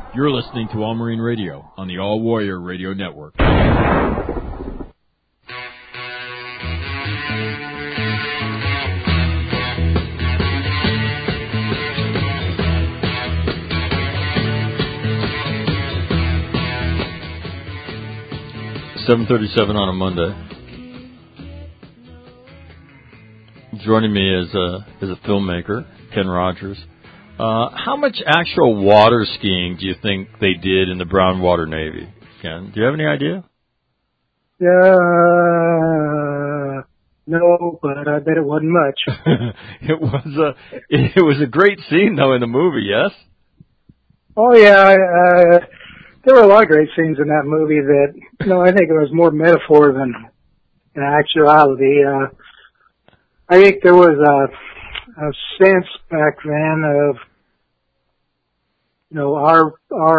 You're listening to All Marine Radio on the All Warrior Radio Network. (7:37) on a Monday. Joining me is a filmmaker, Ken Rogers. How much actual water skiing do you think they did in the Brown Water Navy, Ken? Do you have any idea? No, but I bet it wasn't much. It was a great scene though in the movie, yes? Oh yeah, there were a lot of great scenes in that movie that, I think it was more metaphor than in actuality. I think there was a sense back then of, our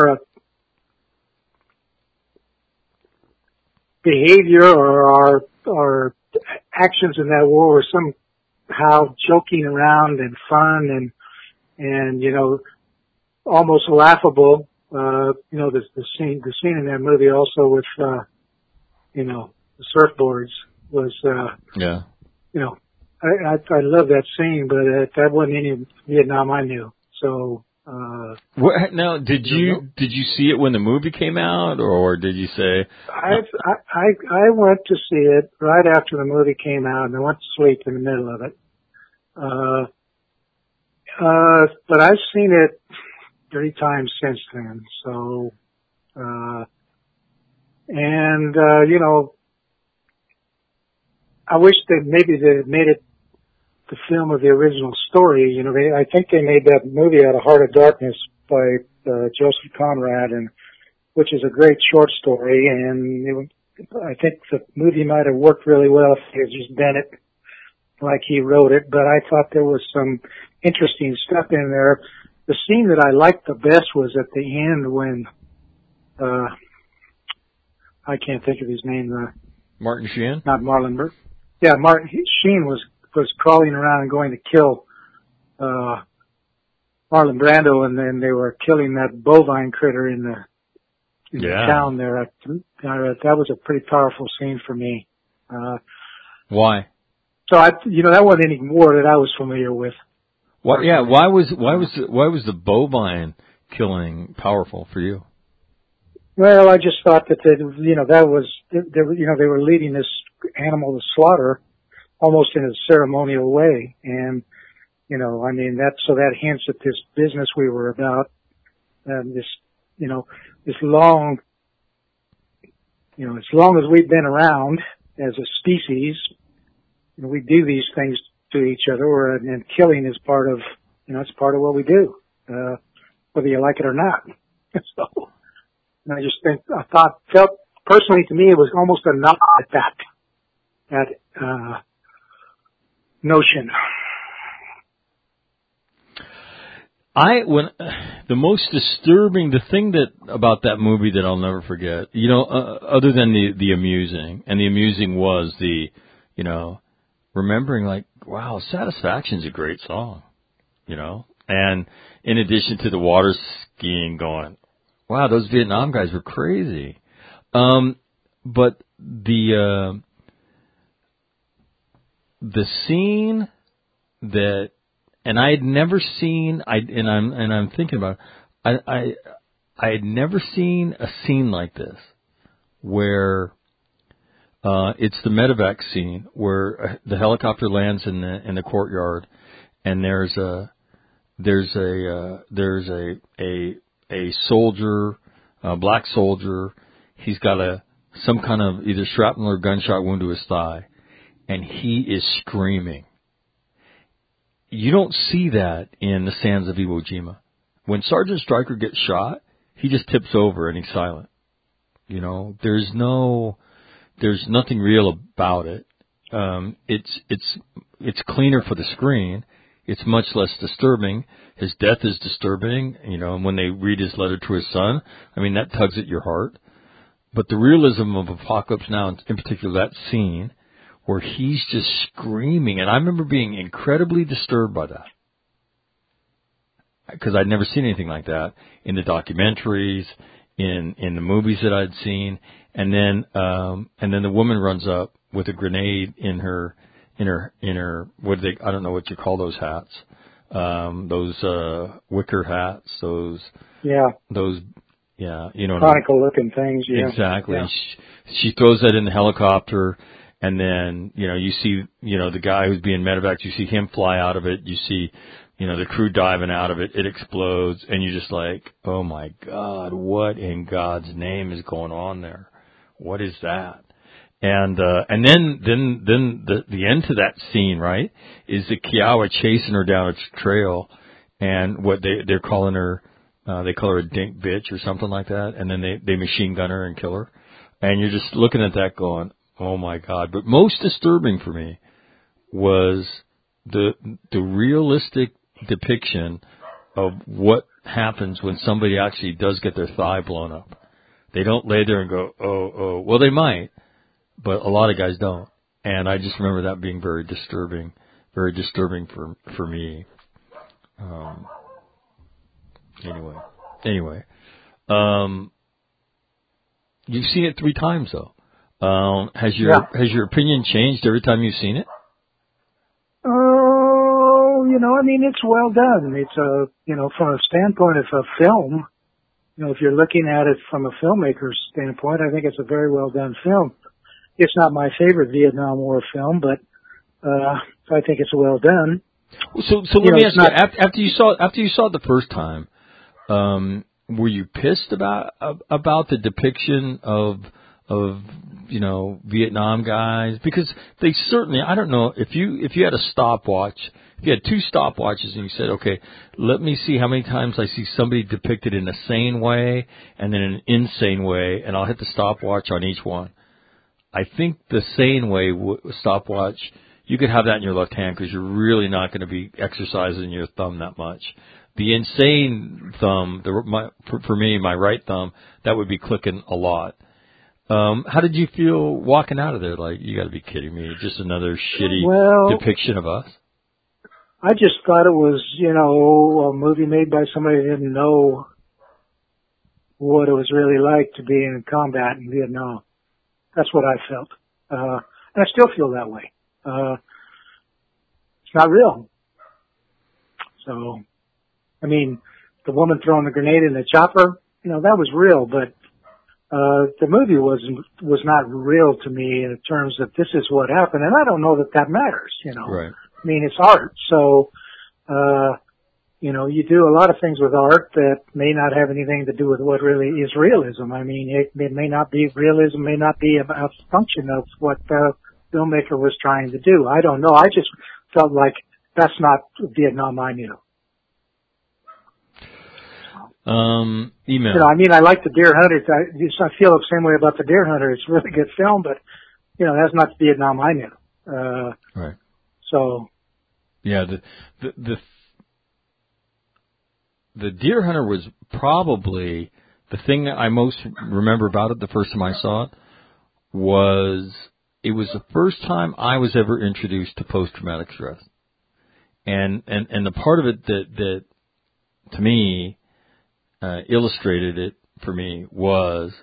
behavior or our actions in that war were somehow joking around and fun and almost laughable. The scene in that movie also with, the surfboards was, yeah. I love that scene, but that wasn't any Vietnam I knew. So, now, did you see it when the movie came out, or did you say? I went to see it right after the movie came out, and I went to sleep in the middle of it. But I've seen it 3 times since then. So, I wish that maybe they had made it the film of the original story. I think they made that movie out of Heart of Darkness by Joseph Conrad, which is a great short story. And I think the movie might have worked really well if they had just done it like he wrote it. But I thought there was some interesting stuff in there. The scene that I liked the best was at the end when I can't think of his name. Martin Sheen? Not Marlon Brando. Yeah, Martin Sheen was crawling around and going to kill Marlon Brando, and then they were killing that bovine critter in the town there. That was a pretty powerful scene for me. Why? So that wasn't any war that I was familiar with. What? Yeah. Why was the bovine killing powerful for you? Well, I just thought that they were leading this animal to slaughter almost in a ceremonial way. And, that hints at this business we were about, this long, as long as we've been around as a species, we do these things to each other, and killing is part of, it's part of what we do, whether you like it or not. So, and I just felt personally to me, it was almost a nod at that notion. The most disturbing, the thing about that movie that I'll never forget, other than the amusing, and the amusing was remembering like, wow, Satisfaction's a great song, and in addition to the water skiing going, wow, those Vietnam guys were crazy. But the scene that, and I had never seen, I'm thinking about it, I had never seen a scene like this where it's the medevac scene where the helicopter lands in the courtyard, and there's a soldier, a black soldier. He's got some kind of either shrapnel or gunshot wound to his thigh, and he is screaming. You don't see that in the Sands of Iwo Jima. When Sergeant Stryker gets shot, he just tips over and he's silent. There's nothing real about it. It's cleaner for the screen. It's much less disturbing. His death is disturbing, and when they read his letter to his son, that tugs at your heart. But the realism of Apocalypse Now, in particular that scene, where he's just screaming, and I remember being incredibly disturbed by that. because I'd never seen anything like that in the documentaries, in the movies that I'd seen, and then the woman runs up with a grenade in her what do they, I don't know what you call those hats, those wicker hats, those you know, conical looking things. Yeah, exactly. Yeah. She throws that in the helicopter, and then you see the guy who's being medevaced. You see him fly out of it. You see the crew diving out of it. It explodes, and you're just like, oh my God, what in God's name is going on there? What is that? And then the end to that scene, right, is the Kiowa chasing her down a trail, and what they're calling her, they call her a dink bitch or something like that, and then they machine gun her and kill her, and you're just looking at that going, oh my God. But most disturbing for me was the realistic depiction of what happens when somebody actually does get their thigh blown up. They don't lay there and go, oh, well they might, but a lot of guys don't. And I just remember that being very disturbing for me. Anyway, you've seen it 3 times though. Has your opinion changed every time you've seen it? Oh, I mean, it's well done. It's from a standpoint of a film, if you're looking at it from a filmmaker's standpoint, I think it's a very well done film. It's not my favorite Vietnam War film, but I think it's well done. So let me ask you, after you saw it the first time, were you pissed about the depiction of Vietnam guys? Because they certainly, I don't know, if you had a stopwatch, if you had 2 stopwatches and you said, okay, let me see how many times I see somebody depicted in a sane way and then in an insane way, and I'll hit the stopwatch on each one. I think the sane way stopwatch, you could have that in your left hand because you're really not going to be exercising your thumb that much. The insane thumb, for me, my right thumb, that would be clicking a lot. How did you feel walking out of there? Like, you got to be kidding me! Just another shitty depiction of us. I just thought it was, a movie made by somebody who didn't know what it was really like to be in combat in Vietnam. That's what I felt. And I still feel that way. It's not real. So, I mean, the woman throwing the grenade in the chopper, that was real, but the movie was not real to me in terms of this is what happened, and I don't know that matters, Right. I mean, it's art, so, you do a lot of things with art that may not have anything to do with what really is realism. I mean, it may not be realism, may not be a function of what the filmmaker was trying to do. I don't know. I just felt like that's not Vietnam I knew. Email. I mean, I like the Deer Hunter. I feel the same way about the Deer Hunter. It's a really good film, but, that's not the Vietnam I knew. Right. So. Yeah, the Deer Hunter was probably the thing that I most remember about it the first time I saw it was the first time I was ever introduced to post-traumatic stress. And the part of it that to me, illustrated it for me was,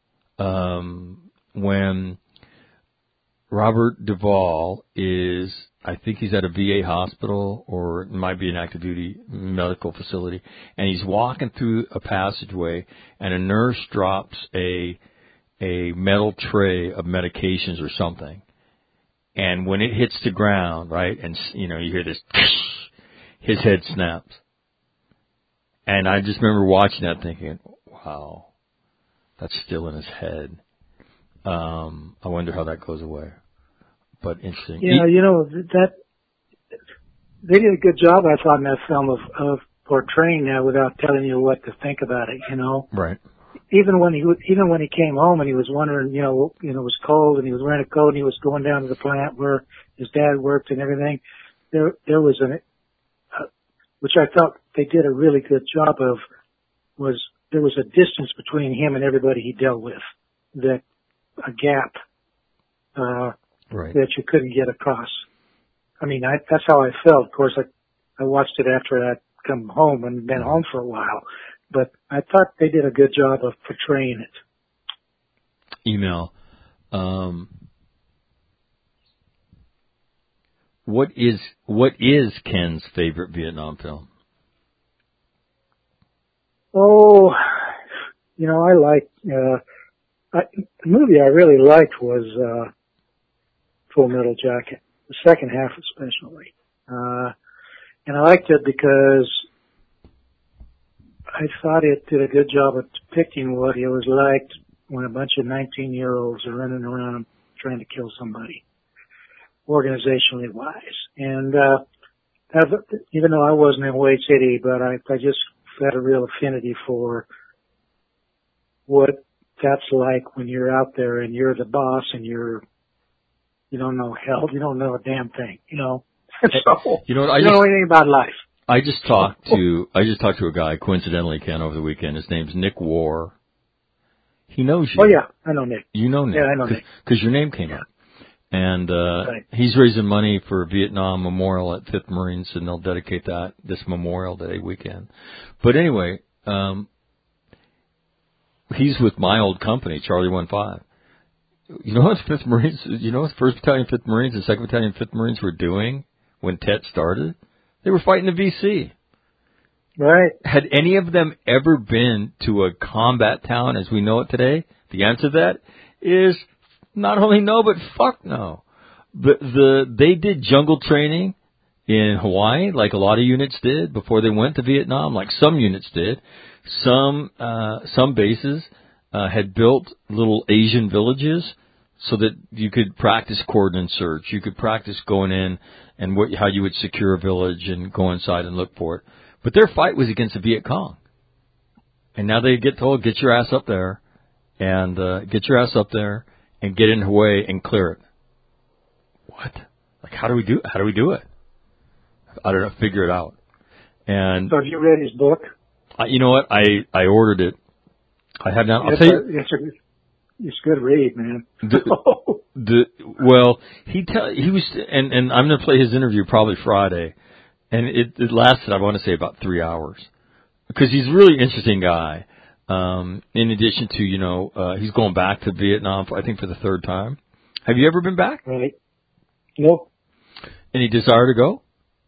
when Robert Duvall I think he's at a VA hospital or it might be an active duty medical facility, and he's walking through a passageway and a nurse drops a metal tray of medications or something. And when it hits the ground, right, and you hear this, his head snaps. And I just remember watching that thinking, wow, that's still in his head. I wonder how that goes away. But interesting. Yeah, that they did a good job, I thought, in that film of portraying that without telling you what to think about it. Right. Even when he came home and he was wondering, it was cold and he was wearing a coat and he was going down to the plant where his dad worked and everything. There was which I thought they did a really good job of, was there was a distance between him and everybody he dealt with, that a gap. Right. That you couldn't get across. I mean, that's how I felt. Of course, I watched it after that come home and been home for a while. But I thought they did a good job of portraying it. Email. What is Ken's favorite Vietnam film? Oh, I like, the movie I really liked was, Full Metal Jacket, the second half especially. And I liked it because I thought it did a good job of depicting what it was like when a bunch of 19-year-olds are running around trying to kill somebody, organizationally wise. And, even though I wasn't in Wade City, but I just had a real affinity for what that's like when you're out there and you're the boss and you don't know hell, you don't know a damn thing, So, you know what, you don't know anything about life. I just talked to a guy, coincidentally, Ken, over the weekend. His name's Nick Warr. He knows you. Oh yeah, I know Nick. You know Nick. Yeah, I know Nick. Because your name came up. And, right. He's raising money for Vietnam Memorial at 5th Marines, and they'll dedicate this Memorial Day weekend. But anyway, he's with my old company, Charlie 15. You know what 5th Marines, 1st Battalion 5th Marines and 2nd Battalion 5th Marines were doing when TET started? They were fighting the VC. Right. Had any of them ever been to a combat town as we know it today? The answer to that is not only no, but fuck no. They did jungle training in Hawaii, like a lot of units did before they went to Vietnam, like some units did. Some bases had built little Asian villages so that you could practice coordinate search. You could practice going in and how you would secure a village and go inside and look for it. But their fight was against the Viet Cong. And now they get told, get your ass up there and get in Hue and clear it. What? Like, how do we do it? I don't know, figure it out. And so have you read his book? You know what? I ordered it. I have not. I'll tell you. It's a good read, man. Well, he was, and I'm going to play his interview probably Friday, and it lasted, I want to say, about 3 hours, because he's a really interesting guy. In addition to, he's going back to Vietnam, I think, for the 3rd time. Have you ever been back? Right. Nope. Any desire to go?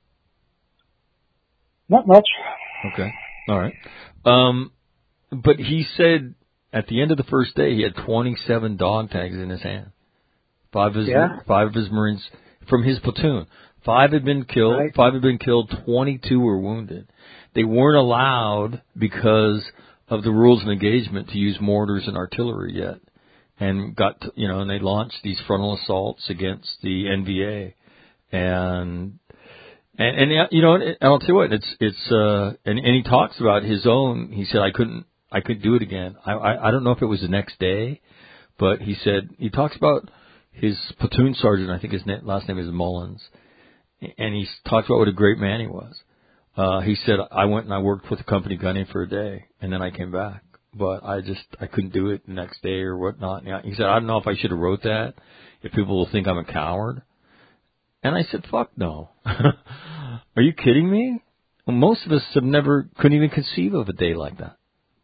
Not much. Okay. All right. But he said at the end of the first day he had 27 dog tags in his hand. 5 of his Marines from his platoon. 5 had been killed. Right. 5 had been killed. 22 were wounded. They weren't allowed because of the rules of engagement to use mortars and artillery yet, and and they launched these frontal assaults against the NVA, and I'll tell you what, and he talks about his own. He said I couldn't do it again. I don't know if it was the next day, but he said he talks about his platoon sergeant. I think his last name is Mullins, and he talks about what a great man he was. He said I went and I worked with the company gunning for a day, and then I came back, but I couldn't do it the next day or whatnot. He said I don't know if I should have wrote that, if people will think I'm a coward. And I said, fuck no. Are you kidding me? Well, most of us couldn't even conceive of a day like that.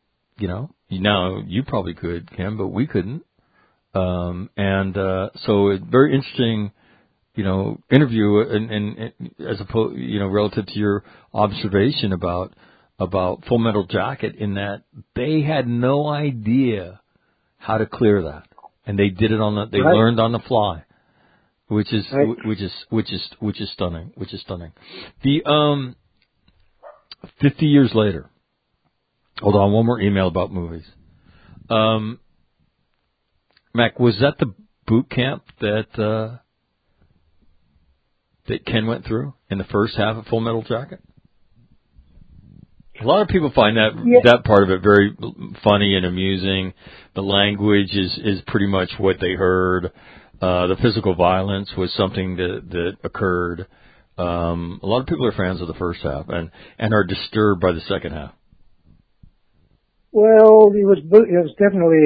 You probably could, Ken, but we couldn't. So a very interesting, interview and as opposed, relative to your observation about Full Metal Jacket, in that they had no idea how to clear that. And they did it they learned on the fly. Which is stunning. The 50 years later. Hold on, one more email about movies. Mac, was that the boot camp that Ken went through in the first half of Full Metal Jacket? A lot of people find that part of it very funny and amusing. The language is pretty much what they heard. The physical violence was something that occurred. A lot of people are fans of the first half and are disturbed by the second half. Well, it was definitely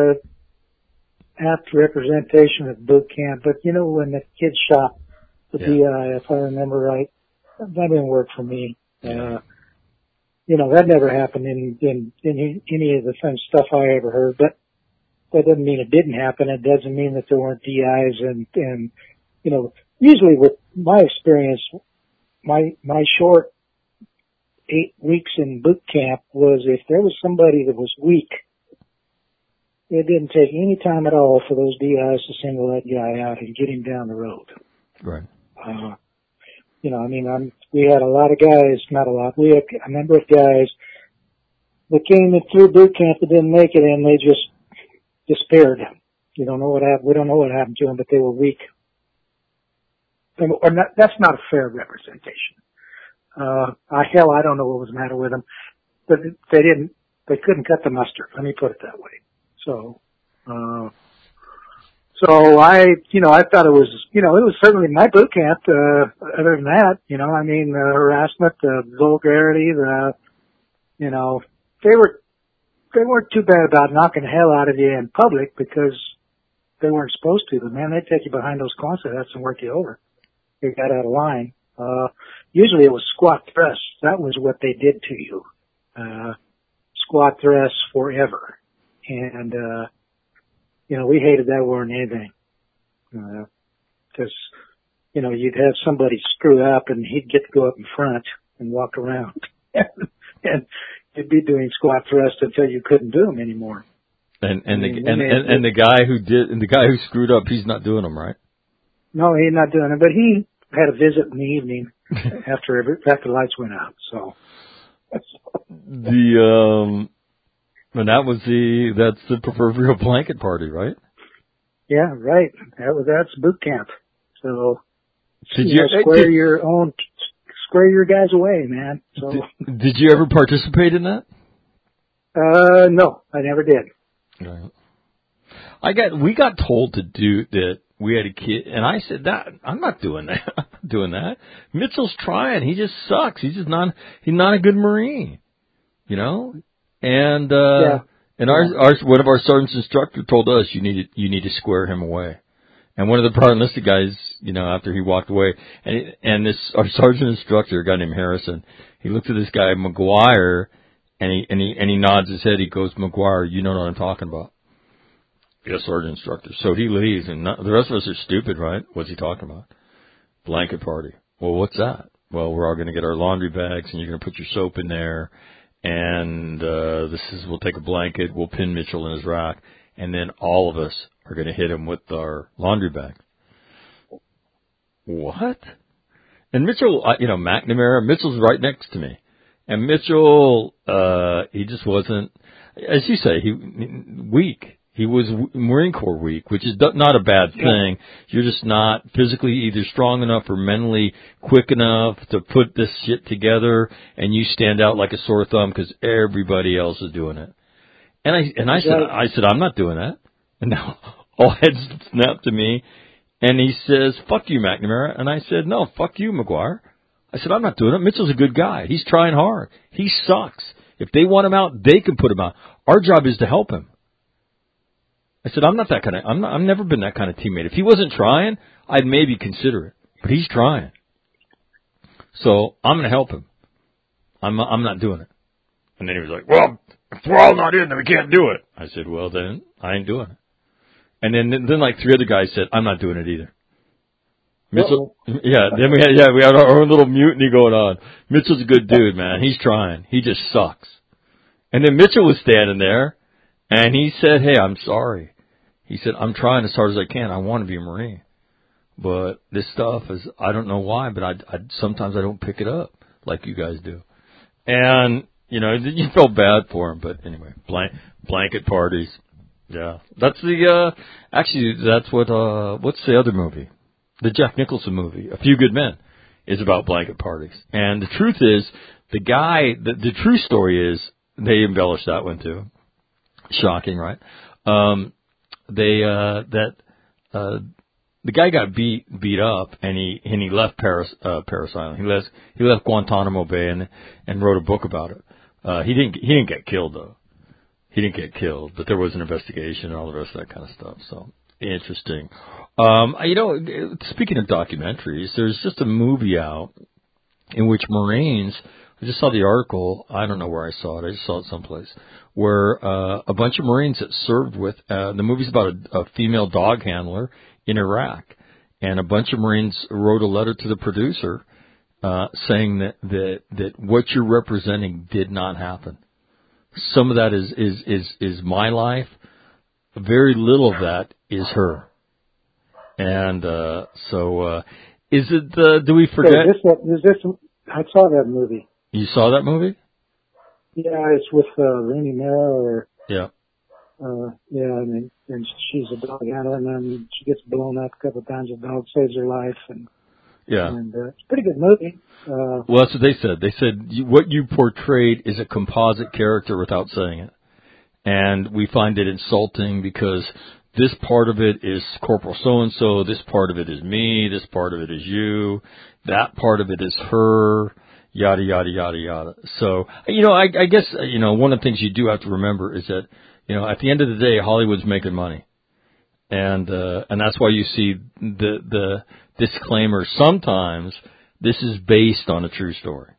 apt representation of boot camp, but when the kid shot the BI, if I remember right, that didn't work for me. that never happened in any of the stuff I ever heard. But that doesn't mean it didn't happen. It doesn't mean that there weren't DIs and usually with my experience, my short 8 weeks in boot camp was if there was somebody that was weak, it didn't take any time at all for those DIs to single that guy out and get him down the road. Right. We had a lot of guys, not a lot, we had a number of guys that came in through boot camp that didn't make it, and they just disappeared. You don't know what happened. We don't know what happened to them, but they were weak. Or not, that's not a fair representation. I don't know what was the matter with them, but they couldn't cut the mustard. Let me put it that way. So I thought it was, it was certainly my boot camp, other than that, the harassment, the vulgarity, they weren't too bad about knocking the hell out of you in public because they weren't supposed to, but man, they'd take you behind those closettes and work you over. You got out of line. Usually it was squat thrusts. That was what they did to you. Squat thrusts forever. And, we hated that more than anything. Cause, you'd have somebody screw up and he'd get to go up in front and walk around. And you'd be doing squat thrusts until you couldn't do them anymore. And the guy who screwed up, he's not doing them, right? No, he's not doing it, but he had a visit in the evening after the lights went out, so. And that's the proverbial blanket party, right? Yeah, right. That's boot camp. So, did you square your guys away, man. So. Did you ever participate in that? No, I never did. Right. We got told to do that. We had a kid, and I said that I'm not doing that. I'm not doing that. Mitchell's trying. He just sucks. He's not a good Marine, And one of our sergeant's instructor told us you need to square him away. And one of the prior enlisted guys, after he walked away, and our sergeant instructor, a guy named Harrison, he looked at this guy McGuire, and he nods his head. He goes, McGuire, you know what I'm talking about. Yes, sergeant instructor. So he leaves, and the rest of us are stupid, right? What's he talking about? Blanket party. Well, what's that? Well, we're all going to get our laundry bags, and you're going to put your soap in there, and we'll take a blanket, we'll pin Mitchell in his rack, and then all of us are going to hit him with our laundry bag. What? And Mitchell, McNamara, Mitchell's right next to me. And Mitchell, he just wasn't, as you say, weak. He was Marine Corps weak, which is not a bad thing. You're just not physically either strong enough or mentally quick enough to put this shit together, and you stand out like a sore thumb because everybody else is doing it. And I said, I'm not doing that. And now all heads snapped to me, and he says, fuck you, McNamara. And I said, no, fuck you, McGuire. I said, I'm not doing it. Mitchell's a good guy. He's trying hard. He sucks. If they want him out, they can put him out. Our job is to help him. I said, I've never been that kind of teammate. If he wasn't trying, I'd maybe consider it. But he's trying. So I'm going to help him. I'm not doing it. And then he was like, well, if we're all not in, then we can't do it. I said, well, then I ain't doing it. And then like 3 other guys said, I'm not doing it either. Mitchell, then we had our own little mutiny going on. Mitchell's a good dude, man. He's trying. He just sucks. And then Mitchell was standing there, and he said, hey, I'm sorry. He said, I'm trying as hard as I can. I want to be a Marine. But this stuff is, I don't know why, but I sometimes I don't pick it up like you guys do. And, you felt bad for him. But anyway, blanket parties. Yeah. That's that's what's the other movie? The Jeff Nicholson movie, A Few Good Men, is about blanket parties. And the truth is, the true story is, they embellished that one too. Shocking, right? The guy got beat up, and he left Paris Island. He left Guantanamo Bay and wrote a book about it. He didn't get killed though. He didn't get killed, but there was an investigation and all the rest of that kind of stuff. So interesting. Speaking of documentaries, there's just a movie out in which Marines I just saw the article. I don't know where I saw it. I just saw it someplace where a bunch of Marines that served with the movie's about a female dog handler in Iraq, and a bunch of Marines wrote a letter to the producer saying that what you're representing did not happen. Some of that is my life. Very little of that is her. And so is it? Do we forget? Is this? I saw that movie. You saw that movie? Yeah, it's with Rooney Mara. Yeah. And she's a dog handler, and then she gets blown up a couple of times. A dog saves her life, and it's a pretty good movie. Well, that's what they said. They said what you portrayed is a composite character without saying it, and we find it insulting because this part of it is Corporal so-and-so, this part of it is me, this part of it is you, that part of it is her, yada, yada, yada, yada. So, I guess, one of the things you do have to remember is that, at the end of the day, Hollywood's making money. And that's why you see the disclaimer sometimes, this is based on a true story.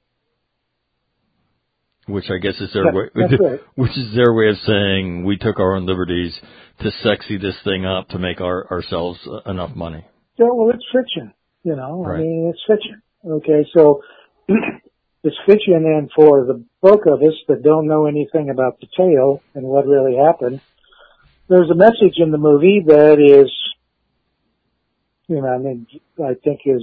Which I guess is their way, right. Which is their way of saying we took our own liberties to sexy this thing up to make ourselves enough money. Yeah, well, it's fiction, Right. I mean, it's fiction. Okay, so it's fiction, and for the bulk of us that don't know anything about the tale and what really happened, there's a message in the movie that is, I think is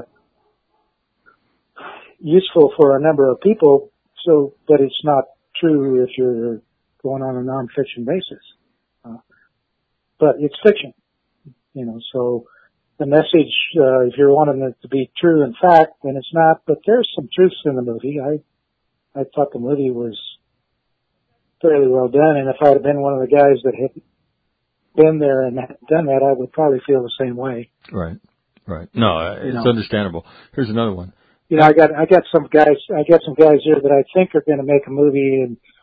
useful for a number of people. So, but it's not true if you're going on a non-fiction basis. But it's fiction, so the message, if you're wanting it to be true in fact, then it's not, but there's some truths in the movie. I thought the movie was fairly well done, and if I'd have been one of the guys that had been there and had done that, I would probably feel the same way. Right. No, it's understandable. Here's another one. I got some guys here that I think are going to make a movie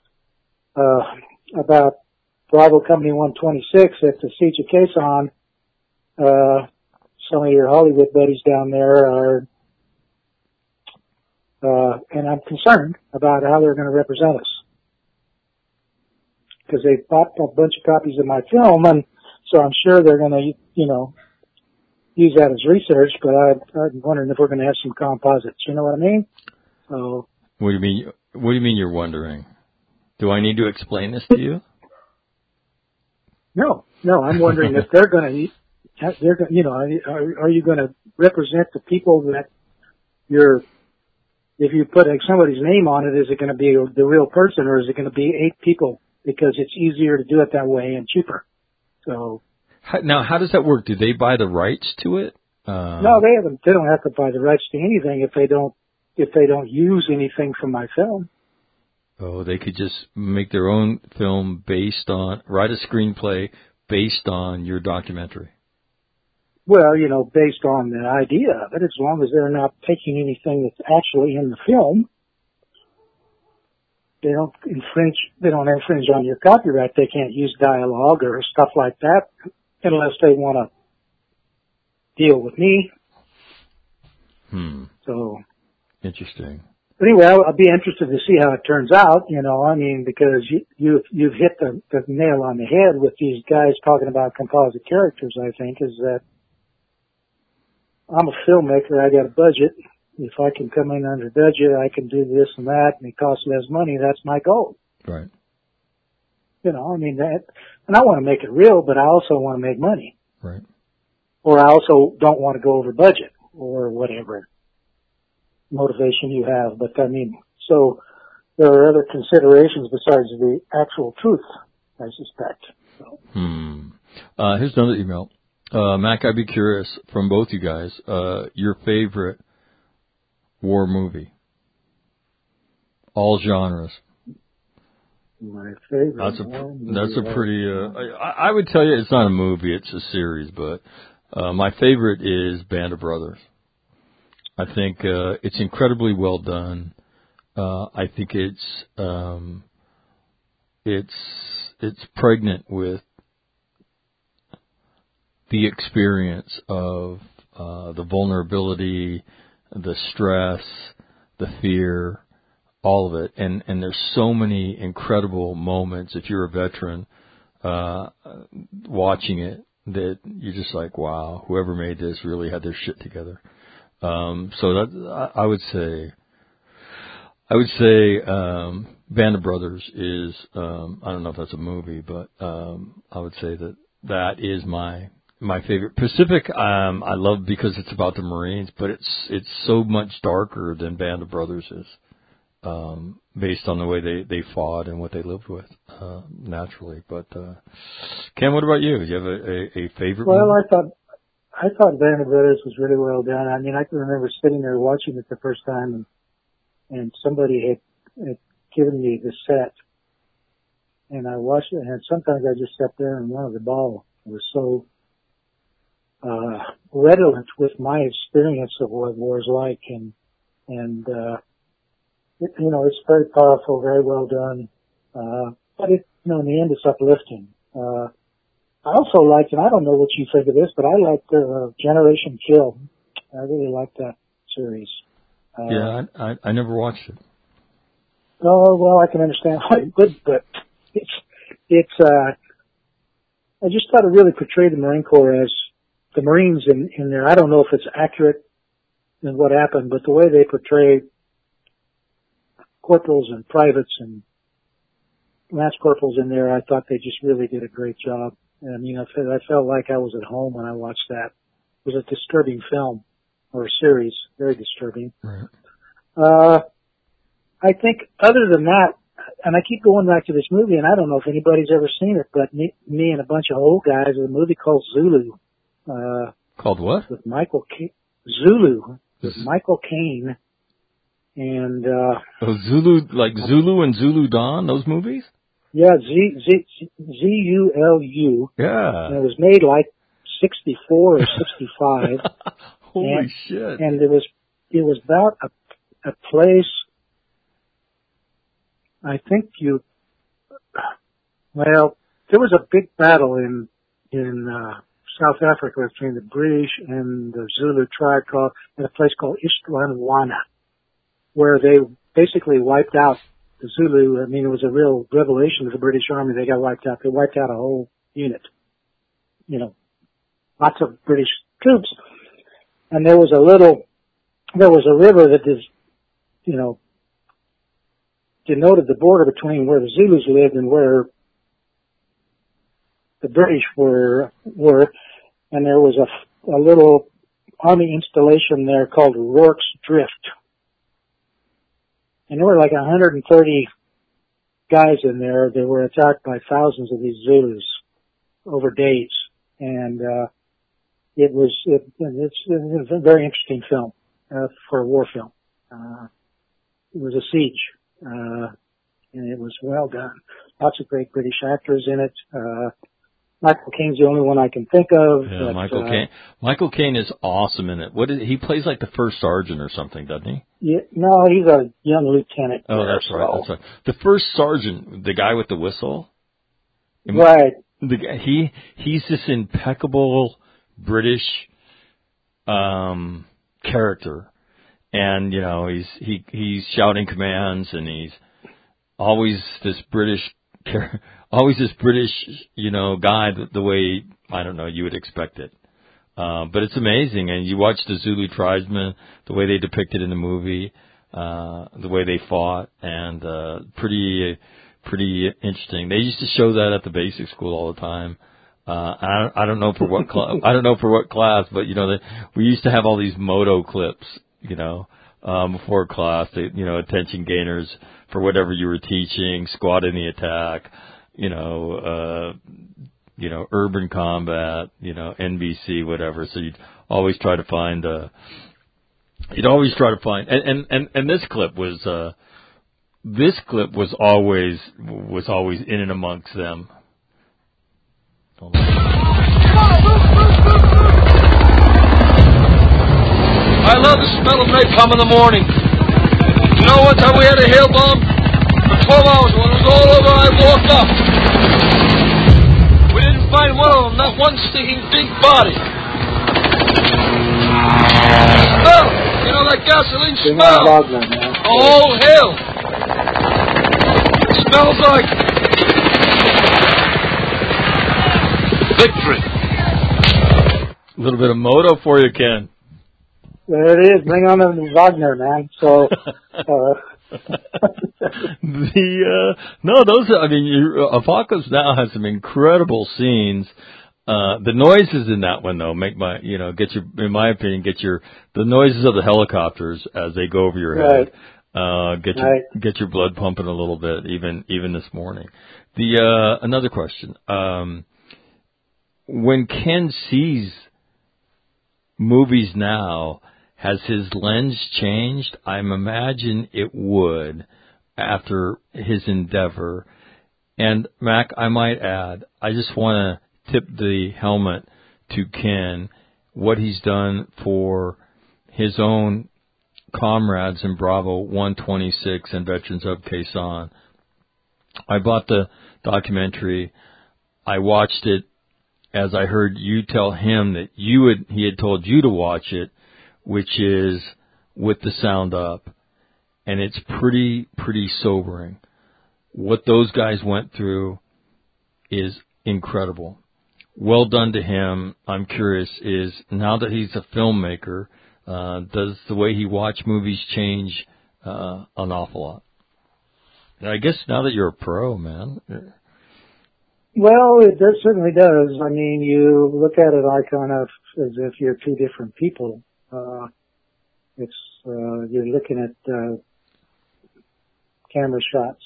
about Bravo Company 126 at the Siege of Quezon. Some of your Hollywood buddies down there are, and I'm concerned about how they're going to represent us. Because they bought a bunch of copies of my film, and so I'm sure they're going to, use that as research, but I'm wondering if we're going to have some composites. You know what I mean? So. What do you mean? What do you mean you're wondering? Do I need to explain this to you? No, I'm wondering if they're going to, are you going to represent the people that if you put somebody's name on it, is it going to be the real person, or is it going to be 8 people? Because it's easier to do it that way and cheaper. So. Now, how does that work? Do they buy the rights to it? No, they haven't. They don't have to buy the rights to anything if they don't use anything from my film. Oh, they could just make their own film write a screenplay based on your documentary. Well, based on the idea of it, as long as they're not taking anything that's actually in the film. They don't infringe on your copyright. They can't use dialogue or stuff like that unless they want to deal with me. So. Interesting. But anyway, I'll be interested to see how it turns out, because you've hit the nail on the head with these guys talking about composite characters, I think, is that I'm a filmmaker, I got a budget. If I can come in under budget, I can do this and that, and it costs less money, that's my goal. Right. And I want to make it real, but I also want to make money. Right. Or I also don't want to go over budget, or whatever motivation you have. But so there are other considerations besides the actual truth, I suspect. So. Here's another email. Mac, I'd be curious from both you guys, your favorite war movie. All genres. My favorite. That's a pretty, I would tell you it's not a movie, it's a series, but, my favorite is Band of Brothers. I think, it's incredibly well done. I think it's pregnant with the experience of, the vulnerability, the stress, the fear, all of it, and there's so many incredible moments. If you're a veteran, watching it, that you're just like, wow, whoever made this really had their shit together. So that I would say, Band of Brothers is, I don't know if that's a movie, but I would say that is my favorite. Pacific, I love because it's about the Marines, but it's so much darker than Band of Brothers is, based on the way they fought and what they lived with, naturally. But, Ken, what about you? Do you have a favorite Well, movie? I thought Band of Brothers was really well done. I mean, I can remember sitting there watching it the first time, and somebody had given me the set, and I watched it, and sometimes I just sat there and wanted the ball. It was so redolent with my experience of what war is like, and it's very powerful, very well done, but in the end, it's uplifting. I also liked, and I don't know what you think of this, but I liked Generation Kill. I really liked that series. Yeah, I never watched it. Oh, well, I can understand why you would, but I just thought it really portrayed the Marine Corps as the Marines in there. I don't know if it's accurate in what happened, but the way they portray corporals and privates and lance corporals in there, I thought they just really did a great job. And, I felt like I was at home when I watched that. It was a disturbing film or series, very disturbing. Right. I think other than that, and I keep going back to this movie, and I don't know if anybody's ever seen it, but me and a bunch of old guys, a movie called Zulu. Called what? With Zulu, with Michael Caine. And, Zulu, like Zulu and Zulu Dawn, those movies? Yeah, ZULU. Yeah. And it was made like 64 or 65. Holy shit. And it was about a place, I think there was a big battle in South Africa between the British and the Zulu tribe in a place called Isandlwana, where they basically wiped out the Zulu. I mean, it was a real revelation of the British Army. They got wiped out. They wiped out a whole unit. Lots of British troops. And there was a river that is, denoted the border between where the Zulus lived and where the British were, and there was a little army installation there called Rorke's Drift. And there were like 130 guys in there. They were attacked by thousands of these Zulus over days. And, it's a very interesting film, for a war film. It was a siege, and it was well done. Lots of great British actors in it. Michael Caine's the only one I can think of. Yeah, but, Michael Caine. Michael Caine is awesome in it. He plays like the first sergeant or something, doesn't he? Yeah, no, he's a young lieutenant. Oh, that's right. That's right. The first sergeant, the guy with the whistle. Right. He's this impeccable British character, and he's shouting commands, and he's always this British guy, the way, I don't know, you would expect it. But it's amazing, and you watch the Zulu tribesmen, the way they depicted in the movie, the way they fought, and pretty interesting. They used to show that at the basic school all the time. I don't know for what class, but we used to have all these moto clips, before class, attention gainers for whatever you were teaching, squad in the attack, urban combat, NBC, whatever. So you'd always try to find, and this clip was always in and amongst them. I love the smell of napalm in the morning. You know, one time we had a hail bomb for 12 hours. When it was all over, I walked up. We didn't find one of them, not one stinking big body. Smell, that gasoline smell. The whole hill. it smells like? Victory. A little bit of moto for you, Ken. There it is. Bring on the Wagner, man. So, Apocalypse Now has some incredible scenes. The noises in that one, though, the noises of the helicopters as they go over your head. Get your blood pumping a little bit, even this morning. Another question. When Ken sees movies now, has his lens changed? I imagine it would after his endeavor. And Mac, I might add, I just want to tip the helmet to Ken, what he's done for his own comrades in Bravo 126 and Veterans of Khe Sanh. I bought the documentary. I watched it as I heard you tell him that he had told you to watch it, which is with the sound up. And it's pretty sobering. What those guys went through is incredible. Well done to him. I'm curious, is now that he's a filmmaker, does the way he watches movies change an awful lot? And I guess now that you're a pro, man. well, it certainly does. I mean, you look at it like kind of as if you're two different people. You're looking at camera shots.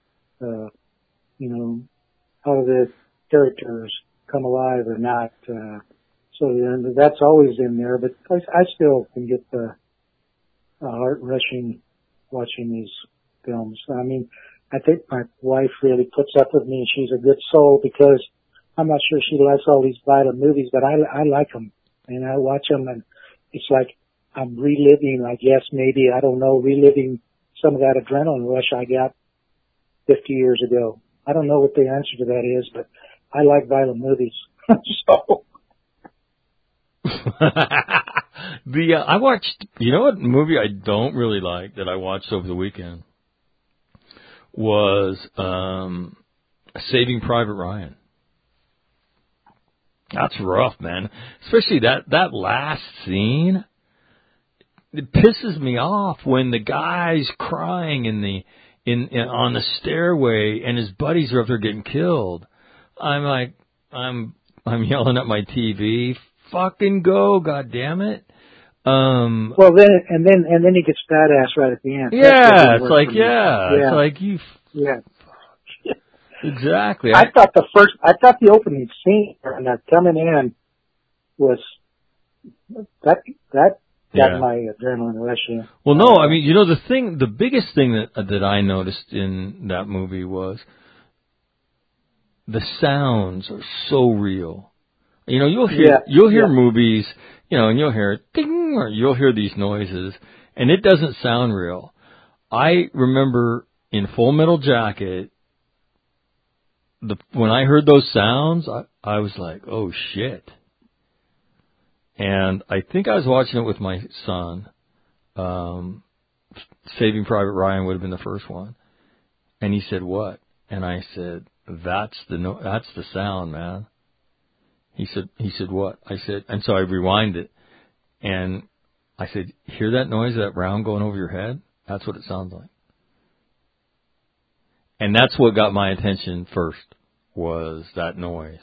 How do the characters come alive or not? So that's always in there. But I still can get the heart rushing watching these films. I mean, I think my wife really puts up with me. She's a good soul because I'm not sure she likes all these violent movies, but I like them and I watch them, and it's like I'm reliving, I guess, maybe, I don't know, reliving some of that adrenaline rush I got 50 years ago. I don't know what the answer to that is, but I like violent movies. So. I watched, what movie I don't really like that I watched over the weekend was Saving Private Ryan. That's rough, man. Especially that last scene. It pisses me off when the guy's crying on the stairway and his buddies are up there getting killed. I'm like, I'm yelling at my TV, fucking go, goddammit. Well, then he gets badass right at the end. Yeah, it's like, it's like you. Yeah. Exactly. I thought the opening scene and that coming in was that got my adrenaline rushing. Well, no, I mean, the biggest thing that I noticed in that movie was the sounds are so real. You'll hear movies, and you'll hear ding, or you'll hear these noises, and it doesn't sound real. I remember in Full Metal Jacket, when I heard those sounds, I was like, oh shit. And I think I was watching it with my son. Saving Private Ryan would have been the first one. And he said, what? And I said, that's the sound, man. He said, what? I said, and so I rewind it. And I said, hear that noise, that round going over your head? That's what it sounds like. And that's what got my attention first, was that noise.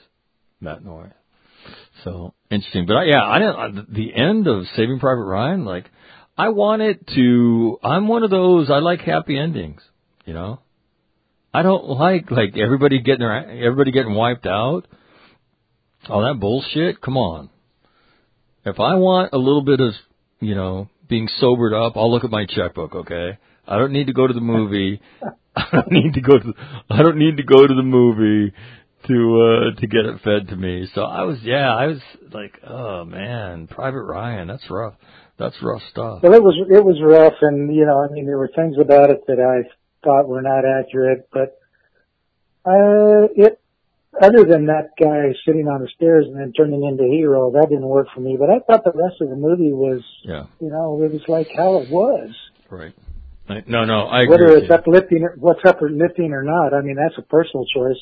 So interesting. But the end of Saving Private Ryan, like, I'm one of those, I like happy endings, I don't like everybody getting wiped out. All that bullshit. Come on. If I want a little bit of, being sobered up, I'll look at my checkbook, okay? I don't need to go to the movie. I don't need to go to the movie to get it fed to me. So I was like, oh man, Private Ryan, that's rough. That's rough stuff. Well, it was rough, and there were things about it that I thought were not accurate, but other than that guy sitting on the stairs and then turning into a hero, that didn't work for me. But I thought the rest of the movie was, it was like how it was. Right. No, I agree. Whether it's uplifting, what's uplifting or not, I mean, that's a personal choice.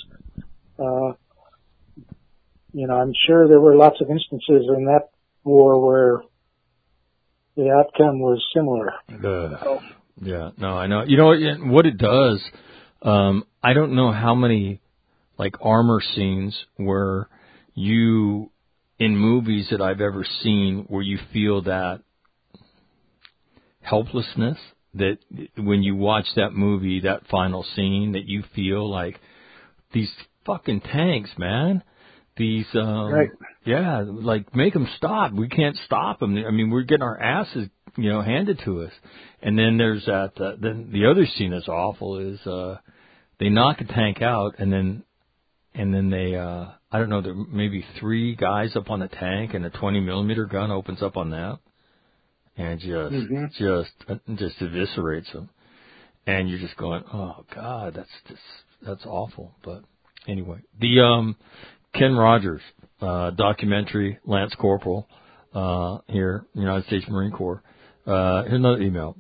I'm sure there were lots of instances in that war where the outcome was similar. Yeah, no, I know. You know what it does? I don't know how many armor scenes where you in movies that I've ever seen where you feel that helplessness, that when you watch that movie, that final scene, that you feel like these fucking tanks, man. These, right. Yeah, make them stop. We can't stop them. I mean, we're getting our asses, handed to us. And then there's that, then the other scene that's awful is, they knock a tank out and then they, I don't know, there may be 3 guys up on the tank and a 20 millimeter gun opens up on that and just eviscerates them. And you're just going, oh God, that's awful. But anyway, the, Ken Rogers, documentary, Lance Corporal, here, United States Marine Corps. Here's another email.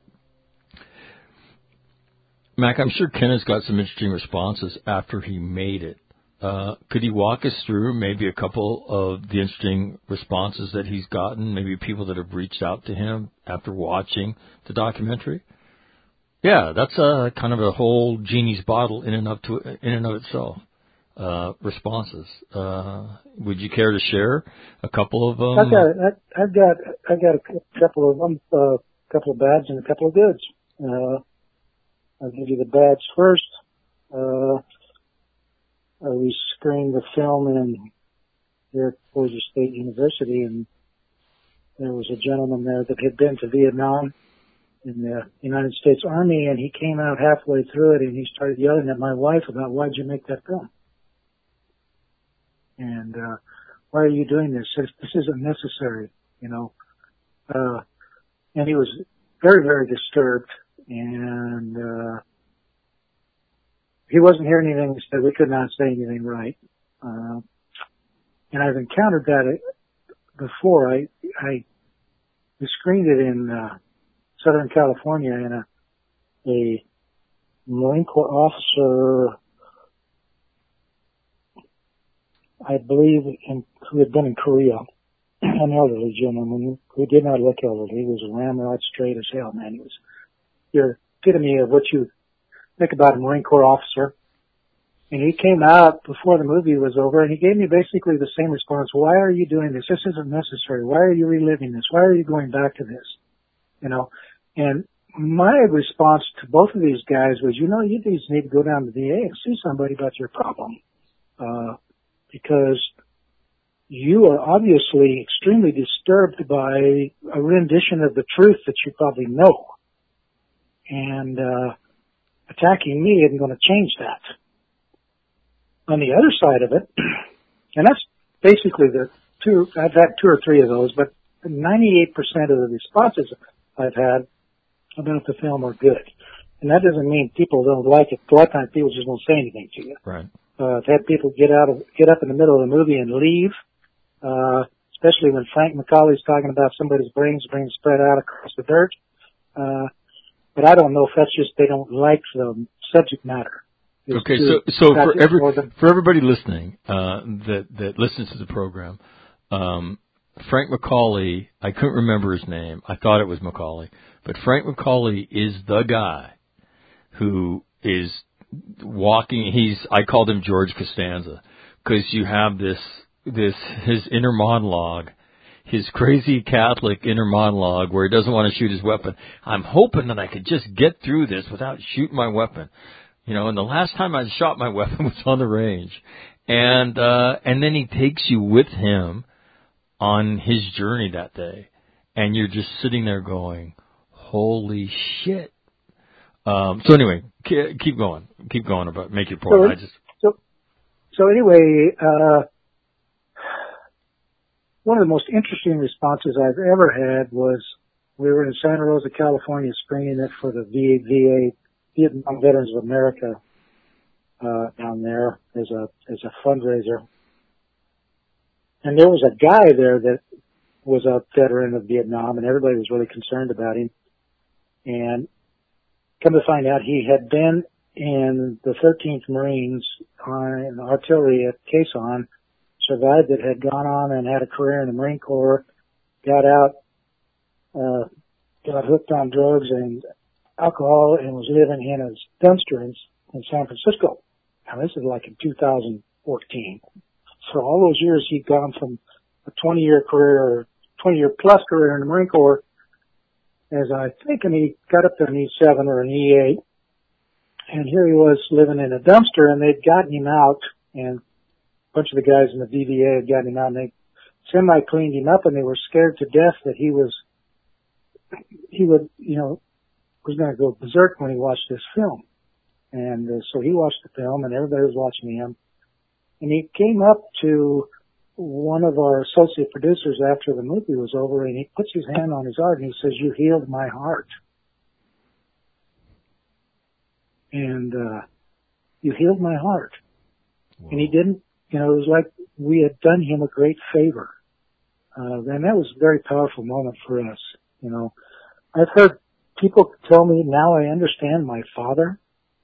Mac, I'm sure Ken has got some interesting responses after he made it. Could he walk us through maybe a couple of the interesting responses that he's gotten, maybe people that have reached out to him after watching the documentary? Yeah, that's kind of a whole genie's bottle in and of itself. Responses. Would you care to share a couple of them? I've got a couple of them, a couple of bads and a couple of goods. I'll give you the bads first. We screened the film here at Boise State University, and there was a gentleman there that had been to Vietnam in the United States Army, and he came out halfway through it, and he started yelling at my wife about, why'd you make that film? And why are you doing this? This isn't necessary, and he was very, very disturbed, and he wasn't hearing anything. He said we could not say anything right. And I've encountered that before. I screened it in Southern California, and a Marine Corps officer, I believe, who had been in Korea, an elderly gentleman who did not look elderly. He was a ramrod, straight as hell, man. He was your epitome of what you think about a Marine Corps officer. And he came out before the movie was over, and he gave me basically the same response. Why are you doing this? This isn't necessary. Why are you reliving this? Why are you going back to this? And my response to both of these guys was, you just need to go down to the VA and see somebody about your problem. Because you are obviously extremely disturbed by a rendition of the truth that you probably know. And attacking me isn't going to change that. On the other side of it, and that's basically I've had 2 or 3 of those, but 98% of the responses I've had about the film are good. And that doesn't mean people don't like it. A lot of times people just won't say anything to you. Right. I've had people get up in the middle of the movie and leave, especially when Frank McCauley's talking about somebody's brains being spread out across the dirt. But I don't know if that's just they don't like the subject matter. Okay, so for everybody listening that listens to the program, Frank McCauley, I couldn't remember his name. I thought it was McCauley, but Frank McCauley is the guy who is walking. I called him George Costanza because you have his inner monologue, his crazy Catholic inner monologue where he doesn't want to shoot his weapon. I'm hoping that I could just get through this without shooting my weapon. And the last time I shot my weapon was on the range. And then he takes you with him on his journey that day. And you're just sitting there going, holy shit. So anyway, keep going about, make your point. So anyway, one of the most interesting responses I've ever had was we were in Santa Rosa, California, screening it for the VA, Vietnam Veterans of America, down there as a fundraiser. And there was a guy there that was a veteran of Vietnam, and everybody was really concerned about him. And come to find out, he had been in the 13th Marines on artillery at Quezon, survived it, had gone on and had a career in the Marine Corps, got out, got hooked on drugs and alcohol, and was living in a dumpster in San Francisco. Now, this is like in 2014. For all those years, he'd gone from a 20-year career, 20-year plus career in the Marine Corps, as I think, and he got up to an E7 or an E8. And here he was living in a dumpster, and they'd gotten him out, and a bunch of the guys in the VVA had gotten him out, and they semi-cleaned him up, and they were scared to death that he would, was going to go berserk when he watched this film. And so he watched the film, and everybody was watching him. And he came up to one of our associate producers after the movie was over, and he puts his hand on his heart, and he says, "You healed my heart." And you healed my heart. Wow. And he didn't, it was like we had done him a great favor. And that was a very powerful moment for us. I've heard people tell me, now I understand my father.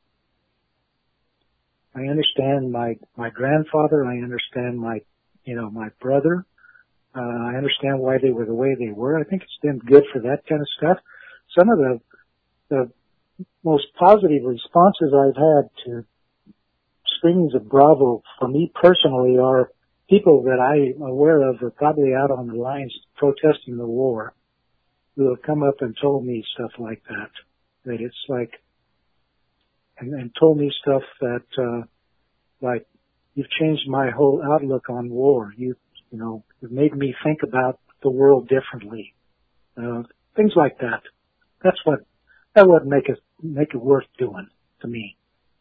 I understand my grandfather. I understand my brother. I understand why they were the way they were. I think it's been good for that kind of stuff. Some of the most positive responses I've had to screenings of Bravo for me personally are people that I'm aware of are probably out on the lines protesting the war, who have come up and told me stuff like that. That it's like, and told me stuff that, like, you've changed my whole outlook on war. You've made me think about the world differently. Things like that. That would make it worth doing to me.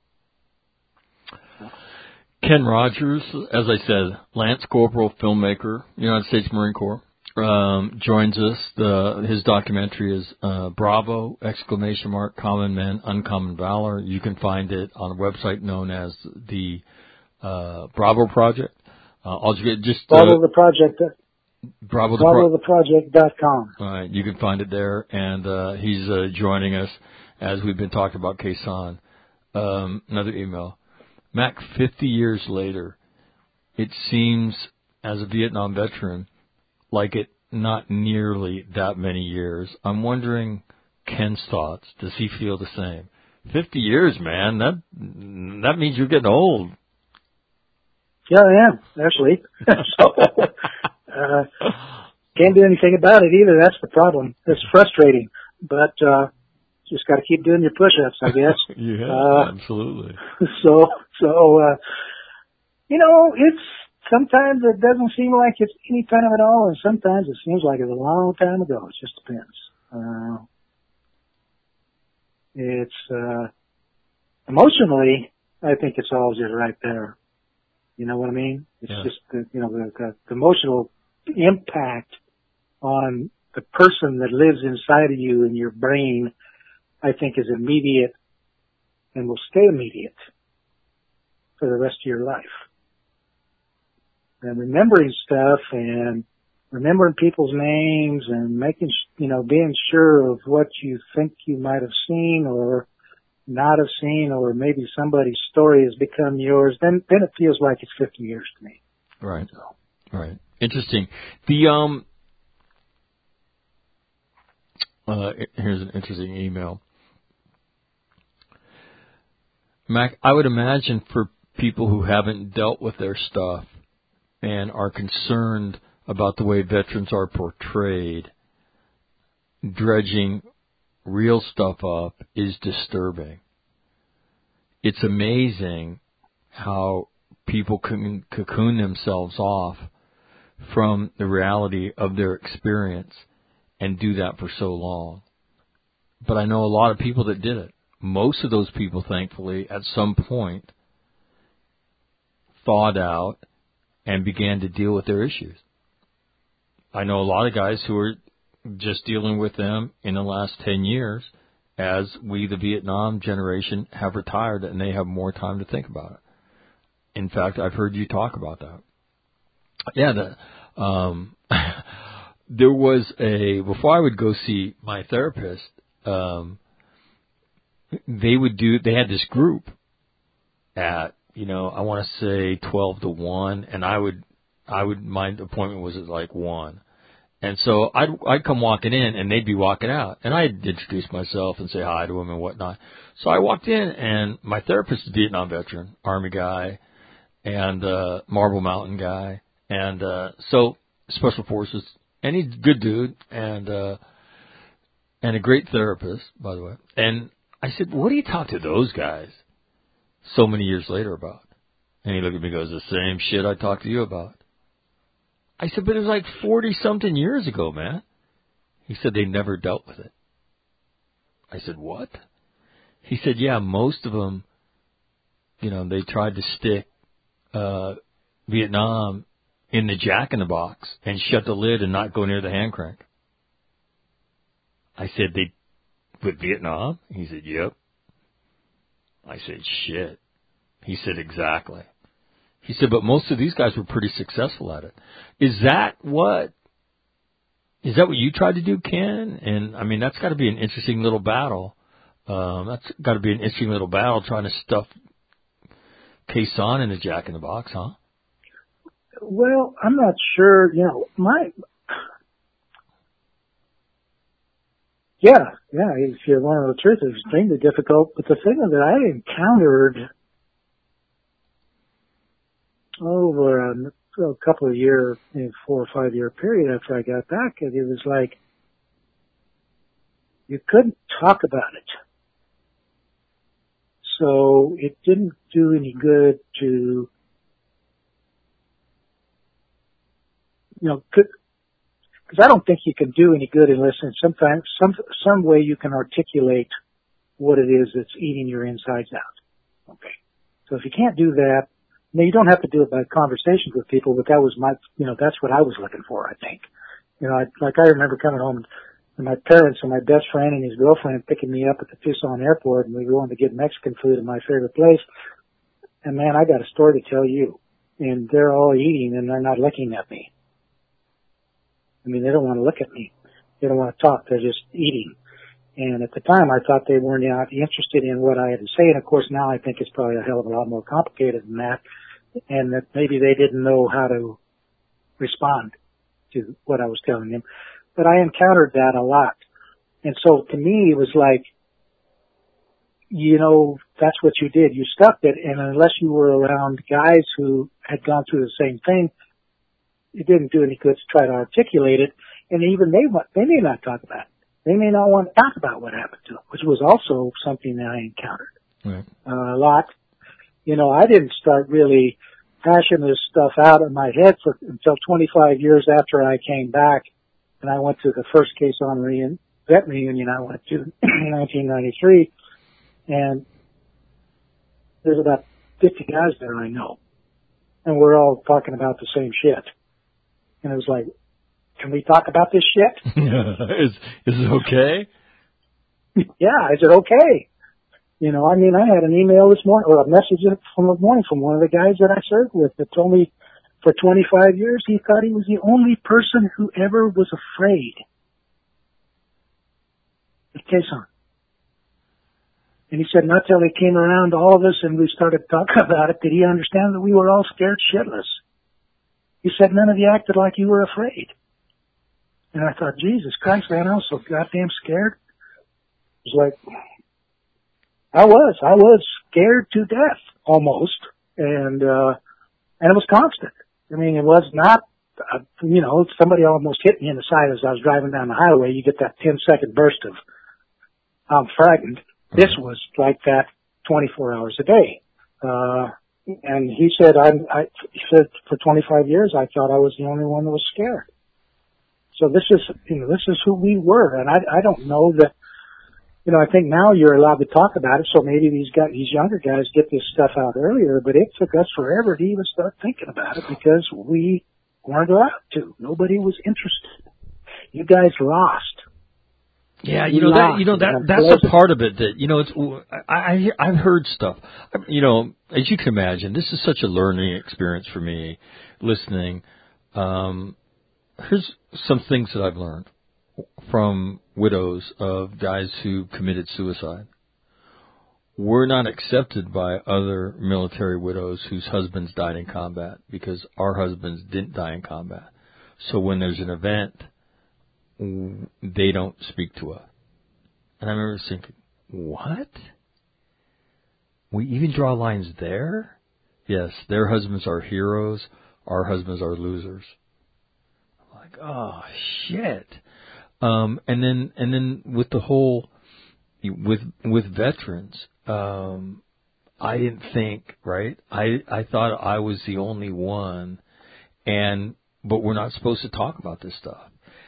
Ken Rogers, as I said, Lance Corporal, filmmaker, United States Marine Corps, joins us. His documentary is Bravo! Common Men, Uncommon Valor. You can find it on a website known as the Bravo Project. Bravo the Project. BravoTheProject.com. All right, you can find it there, and he's joining us as we've been talking about Quezon. Another email. Mac, 50 years later, it seems, as a Vietnam veteran, like it not nearly that many years. I'm wondering Ken's thoughts. Does he feel the same? 50 years, man, that means you're getting old. Yeah, I am, actually. So, can't do anything about it either. That's the problem. It's frustrating, but just got to keep doing your push-ups, I guess. Yeah, absolutely. So it's sometimes it doesn't seem like it's any time at all, and sometimes it seems like it's a long time ago. It just depends. It's emotionally, I think it's all just right there. You know what I mean? It's just the emotional impact on the person that lives inside of you in your brain, I think, is immediate and will stay immediate for the rest of your life. And remembering stuff and remembering people's names and making, being sure of what you think you might have seen or not have seen, or maybe somebody's story has become yours, then it feels like it's 50 years to me. Right. So. Right. Interesting. Here's an interesting email. Mac, I would imagine for people who haven't dealt with their stuff and are concerned about the way veterans are portrayed, dredging real stuff up is disturbing. It's amazing how people can cocoon themselves off from the reality of their experience and do that for so long. But I know a lot of people that did it. Most of those people, thankfully, at some point thawed out and began to deal with their issues. I know a lot of guys who are just dealing with them in the last 10 years as we, the Vietnam generation, have retired and they have more time to think about it. In fact, I've heard you talk about that. Yeah, there was before I would go see my therapist, they had this group at, I want to say 12 to 1, and my appointment was at like 1. And so I'd come walking in, and they'd be walking out, and I'd introduce myself and say hi to them and whatnot. So I walked in, and my therapist is a Vietnam veteran, Army guy, and Marble Mountain guy, and so Special Forces, and he's a good dude, and a great therapist, by the way. And I said, what do you talk to those guys so many years later about? And he looked at me and goes, the same shit I talked to you about. I said, but it was like 40-something years ago, man. He said they never dealt with it. I said, what? He said, yeah, most of them, they tried to stick Vietnam in the jack-in-the-box and shut the lid and not go near the hand crank. I said, with Vietnam? He said, yep. I said, shit. He said, exactly. He said, but most of these guys were pretty successful at it. Is that what you tried to do, Ken? And, I mean, that's got to be an interesting little battle. That's got to be an interesting little battle trying to stuff Khe Sanh in a jack-in-the-box, huh? Well, I'm not sure, if you want the truth, it's extremely difficult. But the thing that I encountered over a couple of years, 4 or 5 year period after I got back, it was like you couldn't talk about it. So it didn't do any good to, because I don't think you can do any good unless in some way you can articulate what it is that's eating your insides out. Okay. So if you can't do that, you don't have to do it by conversations with people, but that was that's what I was looking for, I think. I remember coming home and my parents and my best friend and his girlfriend picking me up at the Tucson airport, and we were going to get Mexican food at my favorite place. And man, I got a story to tell you. And they're all eating and they're not looking at me. I mean, they don't want to look at me. They don't want to talk. They're just eating. And at the time, I thought they weren't interested in what I had to say. And of course, now I think it's probably a hell of a lot more complicated than that. And that maybe they didn't know how to respond to what I was telling them. But I encountered that a lot. And so to me, it was like, that's what you did. You stuck it. And unless you were around guys who had gone through the same thing, it didn't do any good to try to articulate it. And even they may not talk about it. They may not want to talk about what happened to them, which was also something that I encountered a lot. I didn't start really hashing this stuff out in my head until 25 years after I came back, and I went to the first Khe Sanh vet reunion I went to in 1993, and there's about 50 guys there I know, and we're all talking about the same shit. And it was like, can we talk about this shit? Is it okay? Yeah, is it okay? I had an email this morning, or a message from the morning from one of the guys that I served with that told me for 25 years he thought he was the only person who ever was afraid of Khe Sanh. And he said not till he came around to all of us and we started talking about it did he understand that we were all scared shitless. He said none of you acted like you were afraid. And I thought, Jesus Christ, man, I was so goddamn scared. It was like, I was scared to death almost. And it was constant. I mean, it was not, somebody almost hit me in the side as I was driving down the highway. You get that 10-second burst of, I'm frightened. This was like that 24 hours a day. And he said, he said for 25 years, I thought I was the only one that was scared. So this is who we were. And I don't know that, I think now you're allowed to talk about it. So maybe these younger guys get this stuff out earlier, but it took us forever to even start thinking about it because we weren't allowed to. Nobody was interested. You guys lost. Yeah, that's a part of it that, it's, I've heard stuff, as you can imagine, this is such a learning experience for me, listening. Here's some things that I've learned from widows of guys who committed suicide. we're not accepted by other military widows whose husbands died in combat because our husbands didn't die in combat. So when there's an event, they don't speak to us. And I remember thinking, what? We even draw lines there? Yes, their husbands are heroes. Our husbands are losers. I'm like, oh, shit. And then with the whole, with veterans, I didn't think, right? I thought I was the only one, but we're not supposed to talk about this stuff.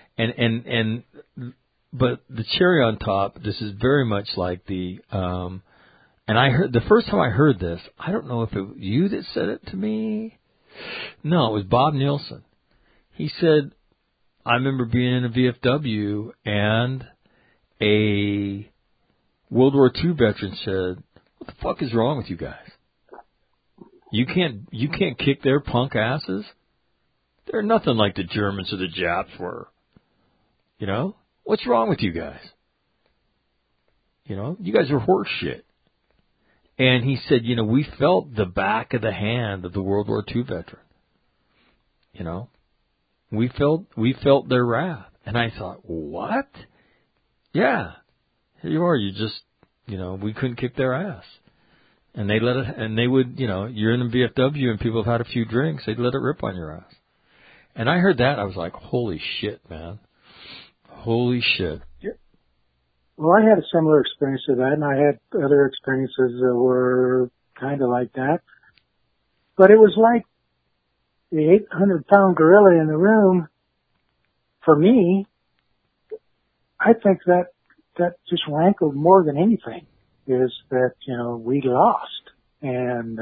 But the cherry on top, this is very much like and I heard, the first time I heard this, I don't know if it was you that said it to me. No, it was Bob Nielsen. He said, I remember being in a VFW and a World War II veteran said, what the fuck is wrong with you guys? You can't kick their punk asses? They're nothing like the Germans or the Japs were. You know? What's wrong with you guys? You know? You guys are horse shit. And he said, you know, we felt the back of the hand of the World War II veteran. You know? We felt their wrath. And I thought, what? Yeah. Here you are. You just, you know, we couldn't kick their ass. And they let it, and they would, you know, you're in the VFW and people have had a few drinks, they'd let it rip on your ass. And I heard that, I was like, holy shit, man. Holy shit. Well, I had a similar experience to that, and I had other experiences that were kind of like that. But it was like the 800-pound gorilla in the room. For me, I think that just rankled more than anything, is that, you know, we lost. And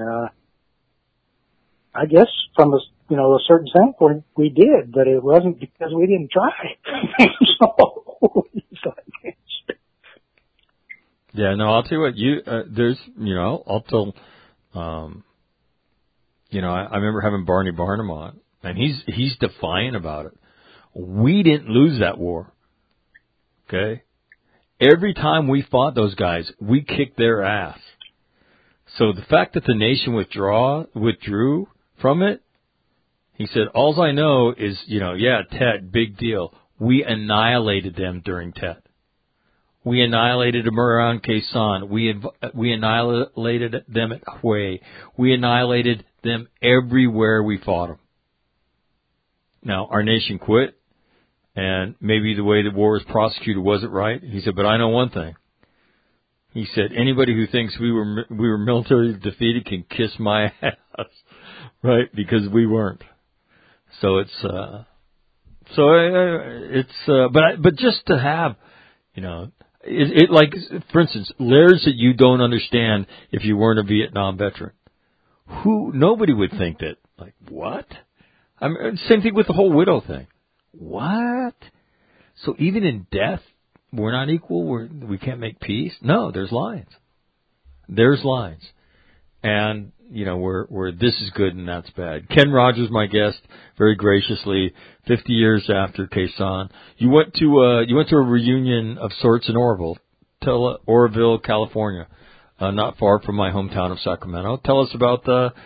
I guess from a certain standpoint, we did, but it wasn't because we didn't try. So, yeah, no, I'll tell you what, there's, you know, I'll tell, you know, I remember having Barney Barnum on, and he's defiant about it. We didn't lose that war. Okay? Every time we fought those guys, we kicked their ass. So the fact that the nation withdrew from it, he said, all I know is, you know, yeah, Tet, big deal. We annihilated them during Tet. We annihilated them around Khe Sanh. We annihilated them at Hue. We annihilated them everywhere we fought them. Now, our nation quit, and maybe the way the war was prosecuted wasn't right. He said, but I know one thing. He said, anybody who thinks we were militarily defeated can kiss my ass, right? Because we weren't. So but just to have, you know, it like, for instance, layers that you don't understand if you weren't a Vietnam veteran. Nobody would think that, like, what? I mean, same thing with the whole widow thing. What? So even in death, we're not equal? We can't make peace? No, there's lines. There's lines. And, you know, where this is good and that's bad. Ken Rogers, my guest, very graciously, 50 years after Khe Sanh. You went to a reunion of sorts in Oroville, California, not far from my hometown of Sacramento. Tell us about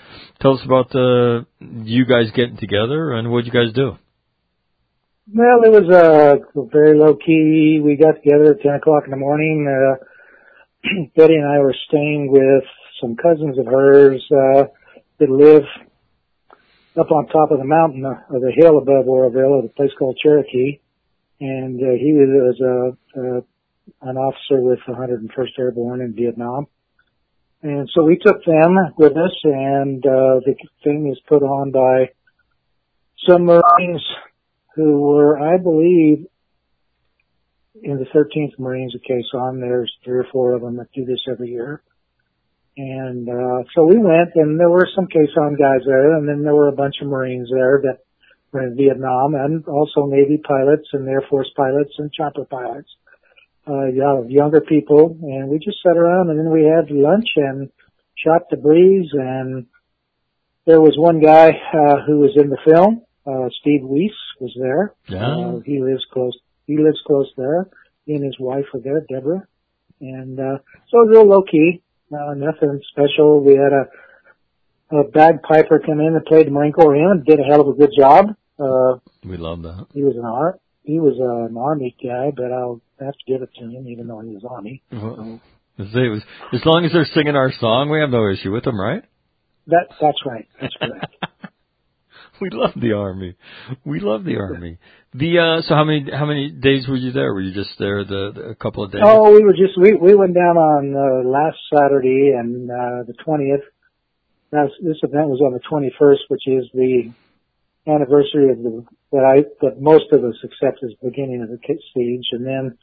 you guys getting together and what did you guys do? Well, it was very low key. We got together at 10 o'clock in the morning. Betty and I were staying with some cousins of hers that live up on top of the mountain, of the hill above Oroville, at a place called Cherokee. And he was an officer with the 101st Airborne in Vietnam. And so we took them with us, and the thing is put on by some Marines who were, I believe, in the 13th Marines at Khe Sanh. There's 3 or 4 of them that do this every year. And so we went, and there were some Khe Sanh guys there, and then there were a bunch of Marines there that were in Vietnam, and also Navy pilots and Air Force pilots and chopper pilots, younger people. And we just sat around, and then we had lunch and shot the breeze. And there was one guy who was in the film. Steve Weiss was there. Yeah. He lives close there. He and his wife were there, Deborah. And so it was real low key. No, nothing special. We had a bagpiper come in and played the Marine Corps hymn and did a hell of a good job. We love that. He was an Army guy, but I'll have to give it to him, even though he was Army. Well, as long as they're singing our song, we have no issue with them, right? That's right. That's correct. We love the Army. We love the Army. So how many days were you there? Were you just there a couple of days? Oh, we went down on last Saturday and the 20th. This event was on the 21st, which is the anniversary of that most of us accept as the beginning of the siege. And then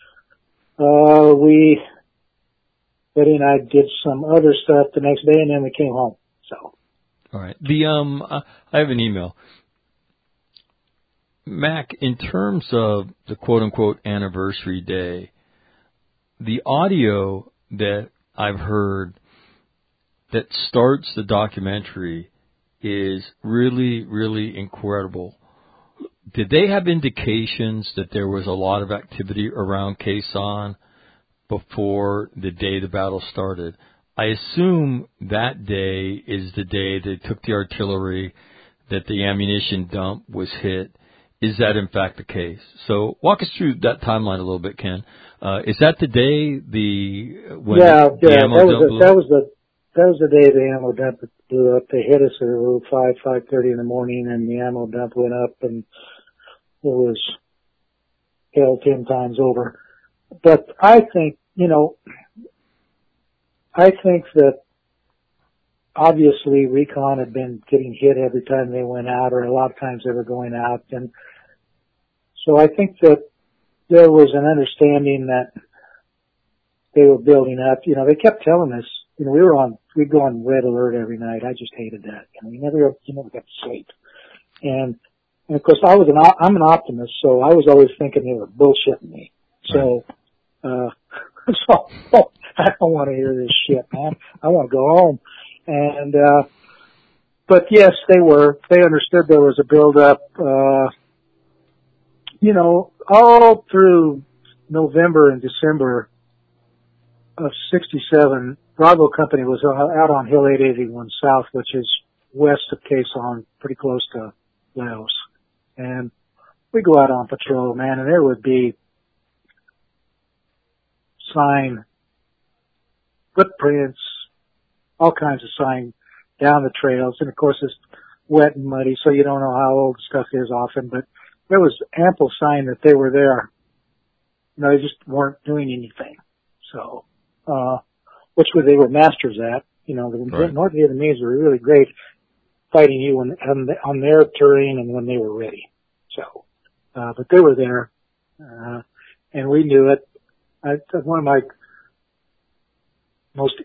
Betty and I did some other stuff the next day, and then we came home. So. All right. I have an email. Mac, in terms of the quote-unquote anniversary day, the audio that I've heard that starts the documentary is really, really incredible. Did they have indications that there was a lot of activity around Khe Sanh before the day the battle started? I assume that day is the day they took the artillery, that the ammunition dump was hit. Is that in fact the case? So walk us through that timeline a little bit, Ken. Is that the day when the ammo dump blew up? That was the day the ammo dump blew up. They hit us at 5:30 in the morning, and the ammo dump went up, and it was hell 10 times over. But I think that obviously recon had been getting hit every time they went out, or a lot of times they were going out. And so I think that there was an understanding that they were building up. They kept telling us, we'd go on red alert every night. I just hated that. You never got to sleep. And of course I'm an optimist, so I was always thinking they were bullshitting me. So, so I don't want to hear this shit, man. I want to go home. And, but yes, they understood there was a build-up, all through November and December of 67. Bravo Company was out on Hill 881 South, which is west of Khe Sanh, pretty close to Laos. And we go out on patrol, man, and there would be sign, footprints, all kinds of sign down the trails. And of course it's wet and muddy, so you don't know how old stuff is often, but there was ample sign that they were there. They just weren't doing anything. So, which they were masters at. The North Vietnamese were really great fighting you on their terrain and when they were ready. So, but they were there, and we knew it. One of my most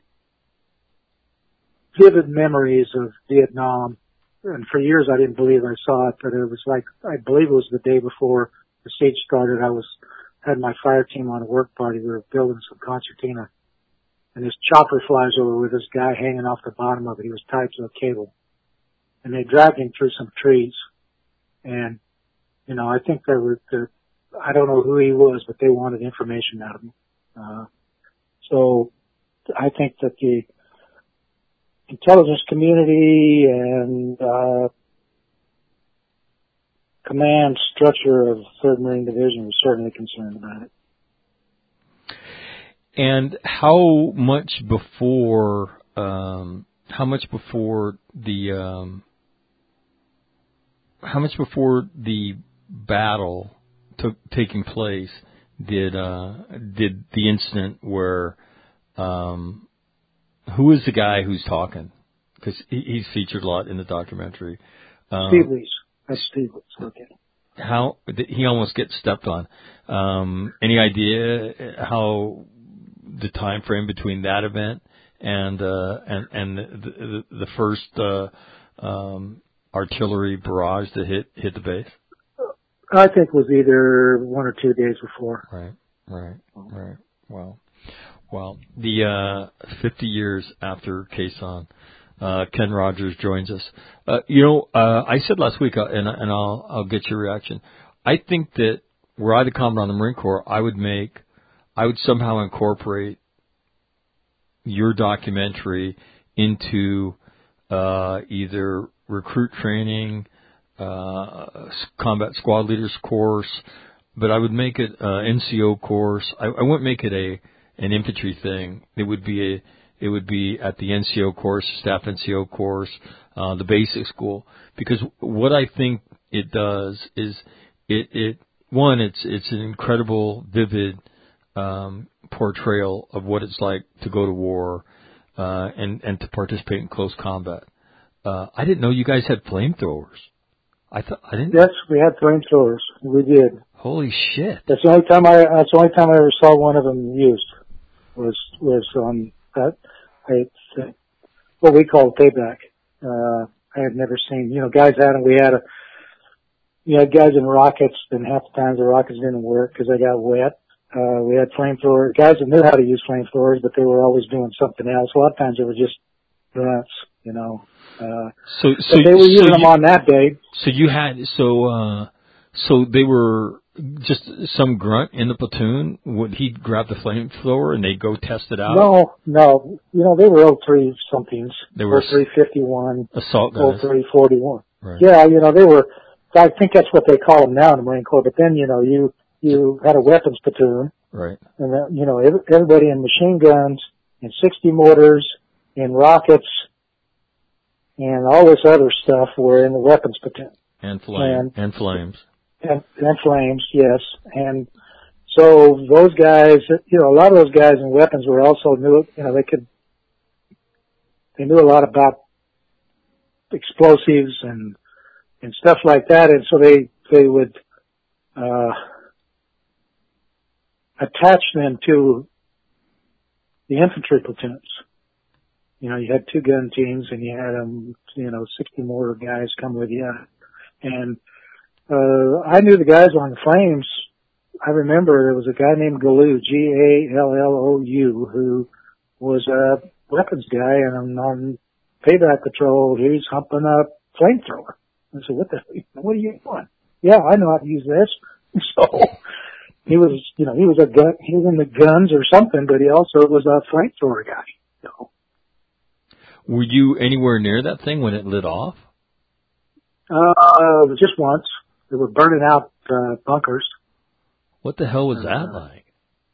vivid memories of Vietnam, and for years I didn't believe I saw it, but it was I believe it was the day before the siege started. Had my fire team on a work party. We were building some concertina, and this chopper flies over with this guy hanging off the bottom of it. He was tied to a cable, and they dragged him through some trees. And I think I don't know who he was, but they wanted information out of him. So I think that the intelligence community and command structure of 3rd Marine Division was certainly concerned about it. And how much before the battle taking place did the incident where who is the guy who's talking? Because he's featured a lot in the documentary. Steve Lees. That's Steve Lees. Okay. How he almost gets stepped on. Any idea how the time frame between that event and the first artillery barrage that hit the base? I think it was either 1 or 2 days before. Right. Well, the 50 years after Khe Sanh, Ken Rogers joins us. I said last week, and I'll get your reaction. I think that were I the Commandant of the Marine Corps, I would somehow incorporate your documentary into either recruit training, combat squad leaders course, but I would make it NCO course. I wouldn't make it an infantry thing. It would be at the NCO course, staff NCO course, the basic school, because what I think it does is it's an incredible, vivid portrayal of what it's like to go to war and to participate in close combat. I didn't know you guys had flamethrowers. I didn't. Yes, we had flamethrowers. We did. Holy shit! That's the only time I ever saw one of them used. Was on that. What we call payback. I had never seen. Guys had them. We had guys in rockets, and half the times the rockets didn't work because they got wet. We had flamethrowers. Guys that knew how to use flamethrowers, but they were always doing something else. A lot of times they were just grunts, So they were using them on that day. So they were just some grunt in the platoon. Would he grab the flamethrower and they'd go test it out? No. They were 03 somethings. They were 0351, assault guys. 0341. Right. Yeah, they were. I think that's what they call them now in the Marine Corps. But then you had a weapons platoon, right? And everybody in machine guns and 60 mortars and rockets and all this other stuff were in the weapons platoon. And flames. And flames, yes. And so those guys, a lot of those guys in weapons were also they knew a lot about explosives and stuff like that. And so they would, attach them to the infantry platoons. You had 2 gun teams and you had 60 mortar guys come with you. And, I knew the guys on the flames. I remember there was a guy named Gallou, Gallou, who was a weapons guy, and on payback patrol, he was humping a flamethrower. I said, what are you doing? Yeah, I know how to use this. So he was, he was in the guns or something, but he also was a flamethrower guy. Were you anywhere near that thing when it lit off? Just once. They were burning out bunkers. What the hell was that like?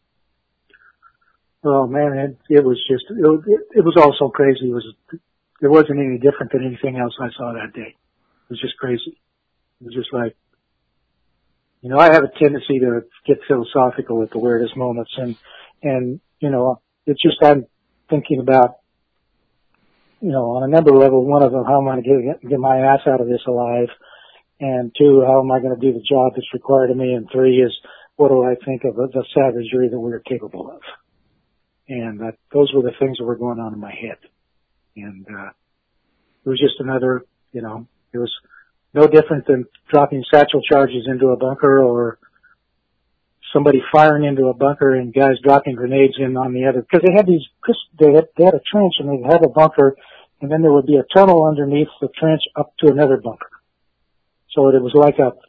Oh man, it was just it was all so crazy. It wasn't any different than anything else I saw that day. It was just crazy. It was just like, I have a tendency to get philosophical at the weirdest moments, and it's just I'm thinking about, on a number level. One of them, how am I going to get my ass out of this alive? And 2, how am I going to do the job that's required of me? And 3 is, what do I think of the savagery that we're capable of? And those were the things that were going on in my head. And it was just another, it was no different than dropping satchel charges into a bunker, or somebody firing into a bunker and guys dropping grenades in on the other. Because they had they had a trench and they had a bunker, and then there would be a tunnel underneath the trench up to another bunker. So it was like a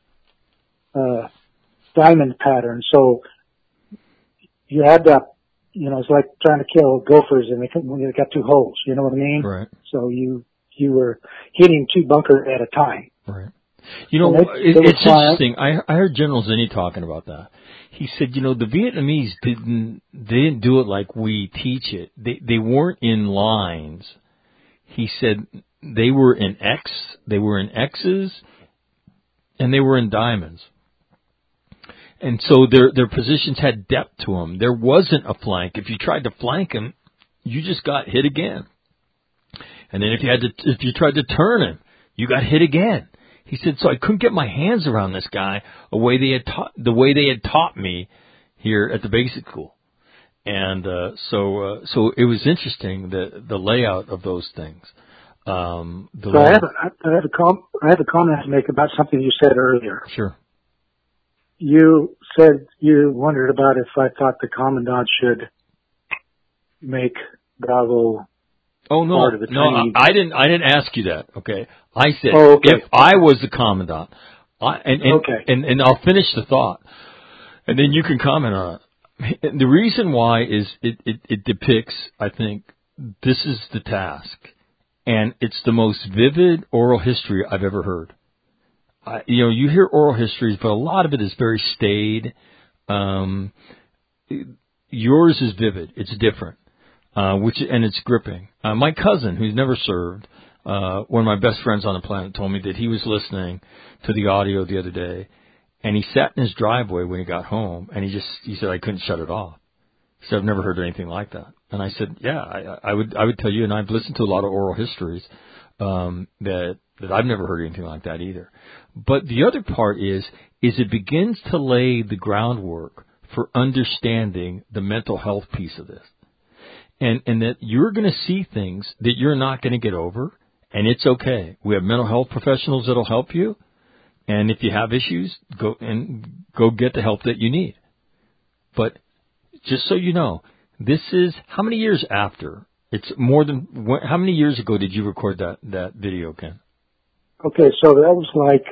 diamond pattern. So you had that, it's like trying to kill gophers and they got 2 holes. You know what I mean? Right. So you were hitting 2 bunkers at a time. Right. It's interesting. I heard General Zinni talking about that. He said, the Vietnamese didn't do it like we teach it. They weren't in lines. He said they were in X's, and they were in diamonds. And so their positions had depth to them. There wasn't a flank. If you tried to flank him, you just got hit again. And then if you tried to turn him, you got hit again. He said, so I couldn't get my hands around this guy the way they had taught me here at the basic school. And so it was interesting, the layout of those things. I have a comment to make about something you said earlier. Sure. You said you wondered about if I thought the commandant should make Bravo. Oh no, part of the training. I didn't ask you that. Okay, I said if I was the commandant, and I'll finish the thought, and then you can comment on it. The reason why is it depicts, I think, this is the task, and it's the most vivid oral history I've ever heard. You hear oral histories, but a lot of it is very staid. Yours is vivid. It's different, and it's gripping. My cousin, who's never served, one of my best friends on the planet, told me that he was listening to the audio the other day, and he sat in his driveway when he got home, and he said, I couldn't shut it off. He said, I've never heard anything like that. And I said, yeah, I would tell you, and I've listened to a lot of oral histories, that I've never heard anything like that either. But the other part is it begins to lay the groundwork for understanding the mental health piece of this. And that you're going to see things that you're not going to get over, and it's okay. We have mental health professionals that'll help you. And if you have issues, go get the help that you need. But just so you know, this is how many years after? It's more than how many years ago did you record that video, Ken? Okay, so that was like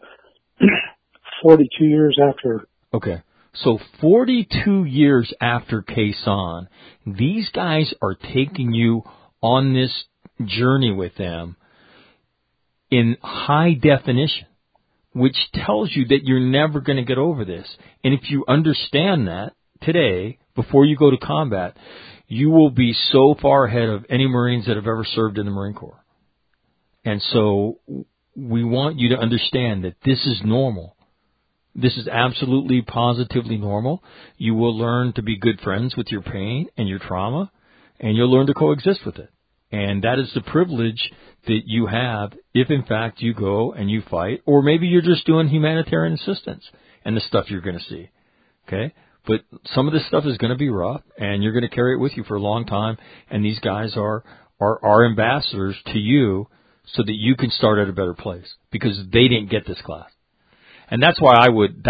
42 years after. Okay, so 42 years after Quezon, these guys are taking you on this journey with them in high definition, which tells you that you're never going to get over this. And if you understand that today, before you go to combat, you will be so far ahead of any Marines that have ever served in the Marine Corps. And so we want you to understand that this is normal. This is absolutely, positively normal. You will learn to be good friends with your pain and your trauma, and you'll learn to coexist with it. And that is the privilege that you have if, in fact, you go and you fight, or maybe you're just doing humanitarian assistance and the stuff you're going to see. Okay? But some of this stuff is going to be rough, and you're going to carry it with you for a long time, and these guys are ambassadors to you so that you can start at a better place, because they didn't get this class. And that's why I would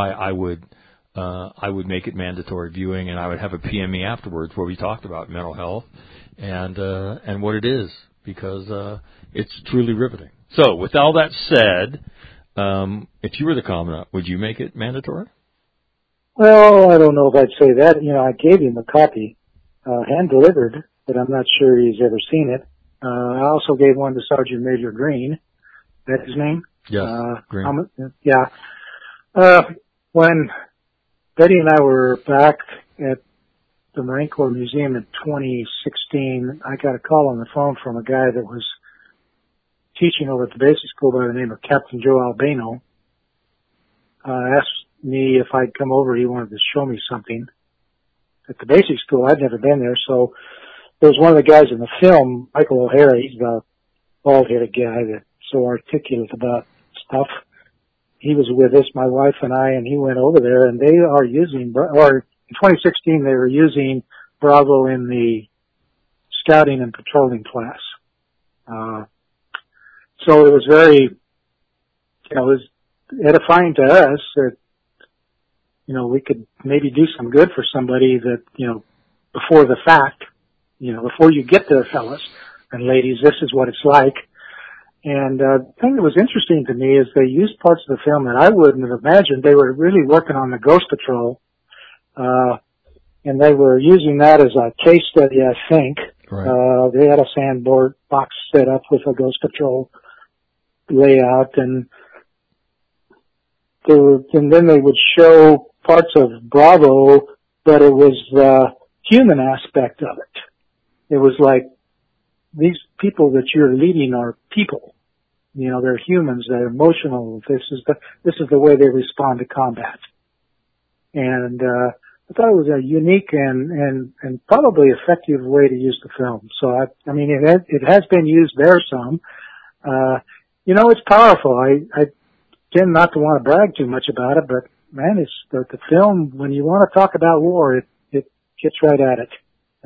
make it mandatory viewing, and I would have a PME afterwards where we talked about mental health and what it is, because it's truly riveting. So, with all that said, if you were the commandant, would you make it mandatory? Well, I don't know if I'd say that. I gave him a copy, hand delivered, but I'm not sure he's ever seen it. I also gave one to Sergeant Major Green. That's his name? Yes, Green. Yeah. When Betty and I were back at the Marine Corps Museum in 2016, I got a call on the phone from a guy that was teaching over at the basic school by the name of Captain Joe Albano. Asked me if I'd come over. He wanted to show me something at the basic school. I'd never been there, so there was one of the guys in the film, Michael O'Hara. He's a bald-headed guy that's so articulate about stuff. He was with us, my wife and I, and he went over there, and they are using, or in 2016 they were using Bravo in the scouting and patrolling class. So it was very, it was edifying to us that, we could maybe do some good for somebody that, before the fact, before you get there, fellas and ladies, this is what it's like. And the thing that was interesting to me is they used parts of the film that I wouldn't have imagined. They were really working on the Ghost Patrol, and they were using that as a case study, I think. Right. They had a sandboard box set up with a Ghost Patrol layout, and then they would show parts of Bravo, but it was the human aspect of it. It was like, these people that you're leading are people. They're humans. They're emotional. This is the way they respond to combat. And I thought it was a unique and probably effective way to use the film. So it has been used there some. It's powerful. I tend not to want to brag too much about it, but man, it's the film. When you want to talk about war, it gets right at it.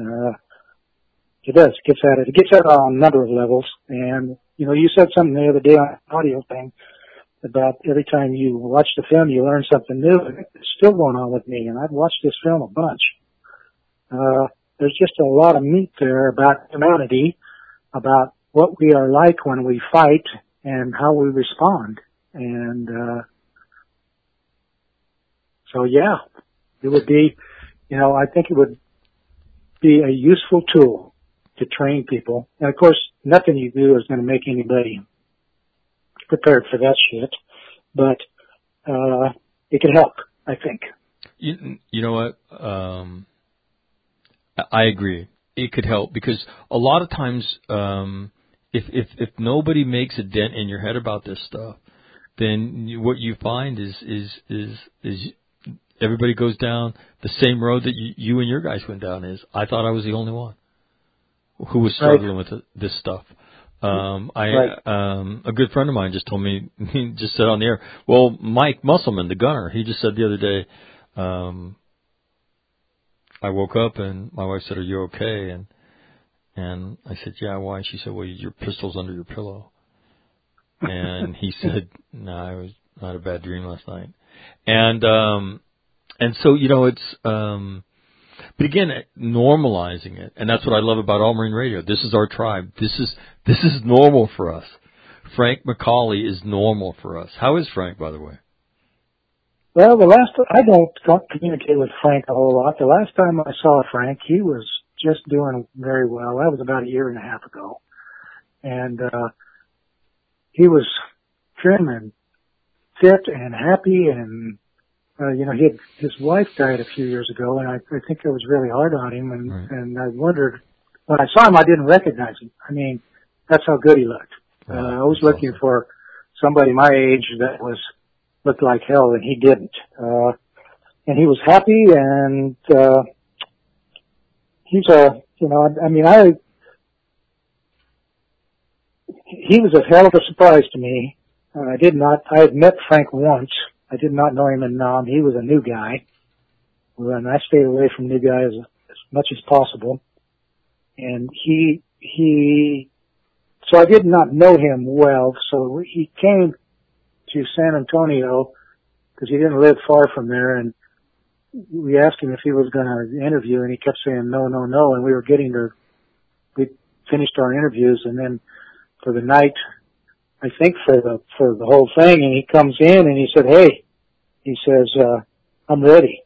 It does. It gets at it. It gets at it on a number of levels. And, you said something the other day on an audio thing about every time you watch the film, you learn something new. It's still going on with me, and I've watched this film a bunch. There's just a lot of meat there about humanity, about what we are like when we fight and how we respond. And, so yeah, it would be, I think it would be a useful tool to train people. And of course, nothing you do is going to make anybody prepared for that shit, but it could help, I think. You know what? I agree. It could help because a lot of times, if nobody makes a dent in your head about this stuff, then what you find is everybody goes down the same road that you and your guys went down. I thought I was the only one who was struggling with this stuff. A good friend of mine just told me, he just said on the air, well, Mike Musselman, the gunner, he just said the other day, I woke up and my wife said, "Are you okay?" And I said, "Yeah, why?" She said, "Well, your pistol's under your pillow." And he said, "No, I had a bad dream last night." And so, it's, but again, normalizing it. And that's what I love about All Marine Radio. This is our tribe. This is normal for us. Frank McCauley is normal for us. How is Frank, by the way? Well, I don't communicate with Frank a whole lot. The last time I saw Frank, he was just doing very well. That was about a year and a half ago. And, he was trim and fit and happy and, his wife died a few years ago and I think it was really hard on him and I wondered, when I saw him, I didn't recognize him. I mean, that's how good he looked. I was looking for somebody my age that looked like hell, and he didn't. And he was happy, and he was a hell of a surprise to me. I had met Frank once. I did not know him in Nam. He was a new guy, and I stayed away from new guys as much as possible. And so I did not know him well, so he came to San Antonio because he didn't live far from there, and we asked him if he was going to interview, and he kept saying no, no, no, and we finished our interviews, and then for the night, I think for the whole thing, and he comes in and he said, "Hey," he says, "I'm ready."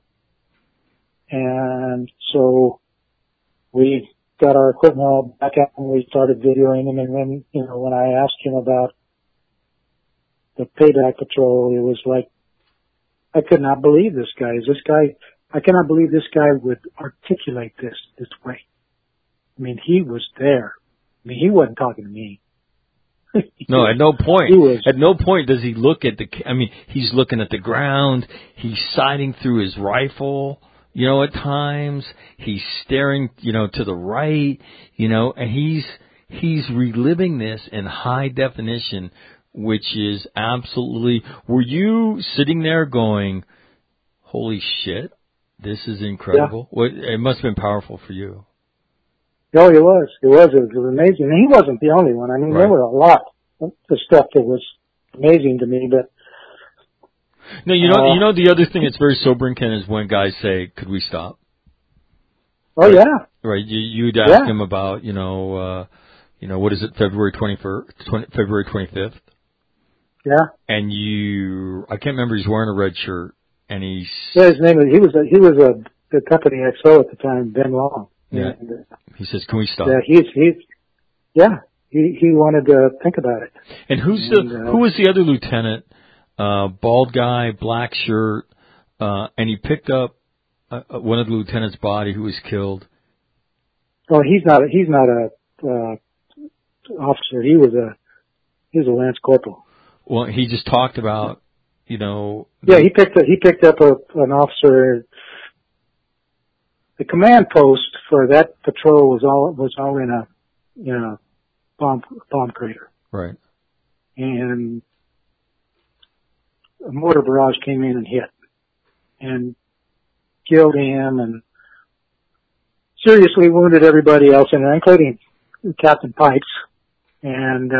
And so we got our equipment all back out and we started videoing him, and then, when I asked him about the payback patrol, it was like, I could not believe this guy. I cannot believe this guy would articulate this way. I mean, he was there. I mean, he wasn't talking to me. No, at no point does he look at he's looking at the ground. He's sighting through his rifle, at times. He's staring, to the right, and he's reliving this in high definition, which is absolutely, were you sitting there going, holy shit, this is incredible? Yeah. It must have been powerful for you. No, it was. It was amazing. And he wasn't the only one. I mean, There were a lot of stuff that was amazing to me, but. No, the other thing that's very sobering, Ken, is when guys say, "Could we stop?" Oh, right? Yeah. Right. You'd ask him about, what is it, February 25th? Yeah. And I can't remember, he's wearing a red shirt, and his name was, he was the company XO at the time, Ben Long. Yeah. And, he says, "Can we stop?" Yeah, he wanted to think about it. And who was the other lieutenant? Bald guy, black shirt, and he picked up one of the lieutenant's body who was killed. Oh, he's not a officer. He was a Lance Corporal. Well, he just talked about, Yeah, he picked up an officer. The command post for that patrol was all in a bomb crater. Right. And a mortar barrage came in and hit and killed him and seriously wounded everybody else in there, including Captain Pipes. And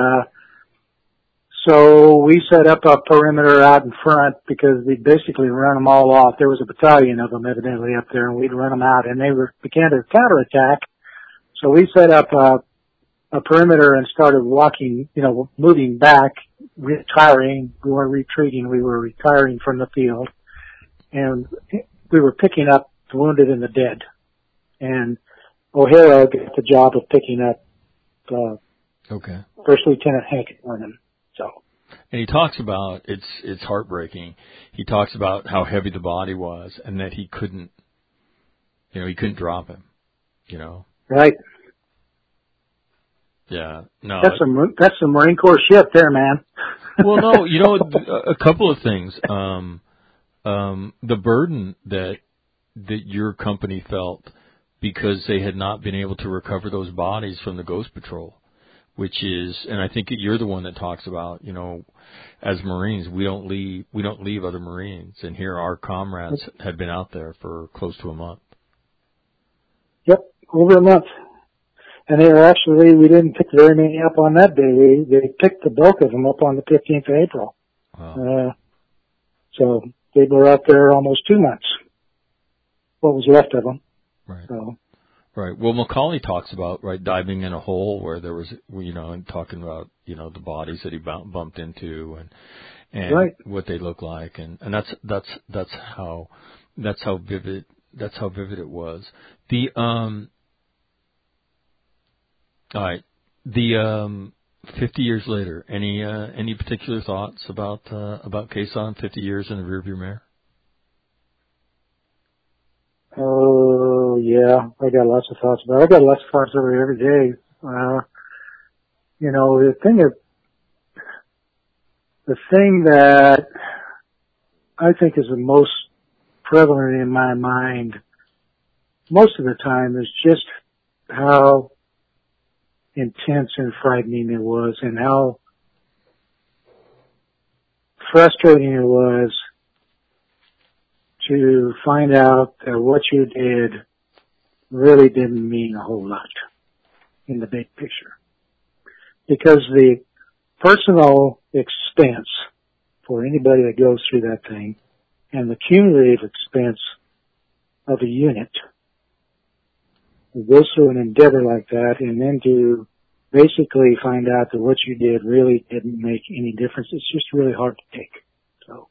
so we set up a perimeter out in front because we'd basically run them all off. There was a battalion of them evidently up there, and we'd run them out, and they began to counterattack. So we set up a perimeter and started walking, moving back, retiring. We weren't retreating. We were retiring from the field. And we were picking up the wounded and the dead. And O'Hara got the job of picking up First Lieutenant Hank Norman. So, and he talks about it's heartbreaking. He talks about how heavy the body was and that he couldn't drop him. Right. Yeah. No. That's a Marine Corps ship there, man. Well, no, a couple of things. The burden that your company felt because they had not been able to recover those bodies from the Ghost Patrol, which is, and I think you're the one that talks about, as Marines, we don't leave other Marines, and here our comrades had been out there for close to a month. Yep, over a month. And we didn't pick very many up on that day. They picked the bulk of them up on the 15th of April. Wow. So they were out there almost 2 months. What was left of them. Right. So. Right. Well, Macaulay talks about, diving in a hole where there was, and talking about, the bodies that he bumped into and right. what they look like. And that's how vivid it was. All right. 50 years later, any particular thoughts about Quezon 50 years in the rearview mirror? Oh, yeah. I got lots of thoughts about it. I got lots of thoughts over every day. The thing that I think is the most prevalent in my mind most of the time is just how intense and frightening it was and how frustrating it was to find out that what you did really didn't mean a whole lot in the big picture. Because the personal expense for anybody that goes through that thing and the cumulative expense of a unit who goes through an endeavor like that and then to basically find out that what you did really didn't make any difference, it's just really hard to take. So.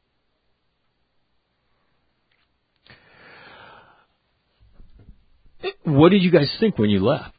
What did you guys think when you left?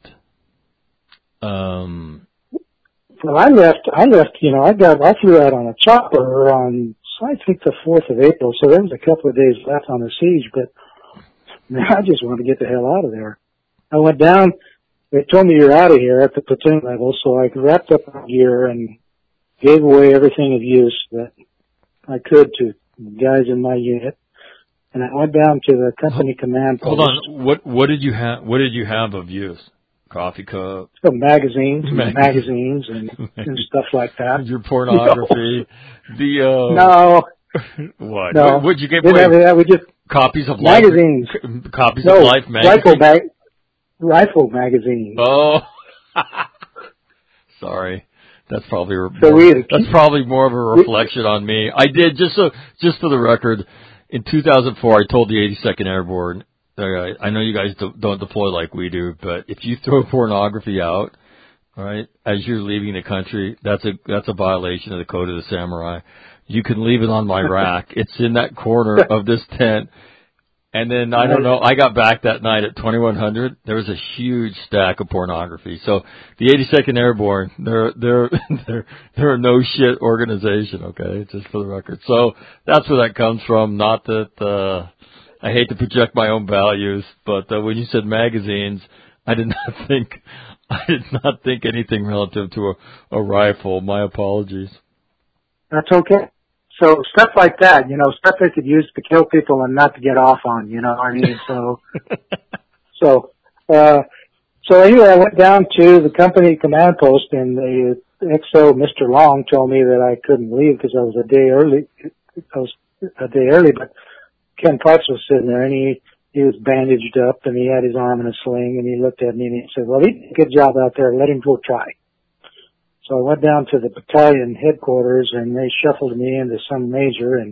Well, I left, I flew out on a chopper on, I think the 4th of April, so there was a couple of days left on the siege, but man, I just wanted to get the hell out of there. I went down, they told me you're out of here at the platoon level, so I wrapped up my gear and gave away everything of use that I could to the guys in my unit. And I went down to the company command post. Hold on, what did you have of use? Coffee cup? Magazines and stuff like that. Your pornography. No. What? No. What'd you get? Didn't have that. We just copies of magazines. Copies of Life magazine. Rifle magazines. Oh. Sorry. That's probably more of a reflection on me. I did just for the record. In 2004, I told the 82nd Airborne, I know you guys don't deploy like we do, but if you throw pornography out, all right, as you're leaving the country, that's a violation of the Code of the Samurai. You can leave it on my rack. It's in that corner of this tent. And then, I don't know, I got back that night at 2100. There was a huge stack of pornography. So the 82nd Airborne, they're a no shit organization, okay, just for the record. So that's where that comes from. Not that, I hate to project my own values, but when you said magazines, I did not think anything relative to a rifle. My apologies. That's okay. So stuff like that, stuff they could use to kill people and not to get off on, what I mean? So anyway, I went down to the company command post and the XO, Mr. Long, told me that I couldn't leave because I was a day early, but Ken Parks was sitting there and he was bandaged up and he had his arm in a sling and he looked at me and he said, well, he did a good job out there. Let him go try. So I went down to the battalion headquarters and they shuffled me into some major and,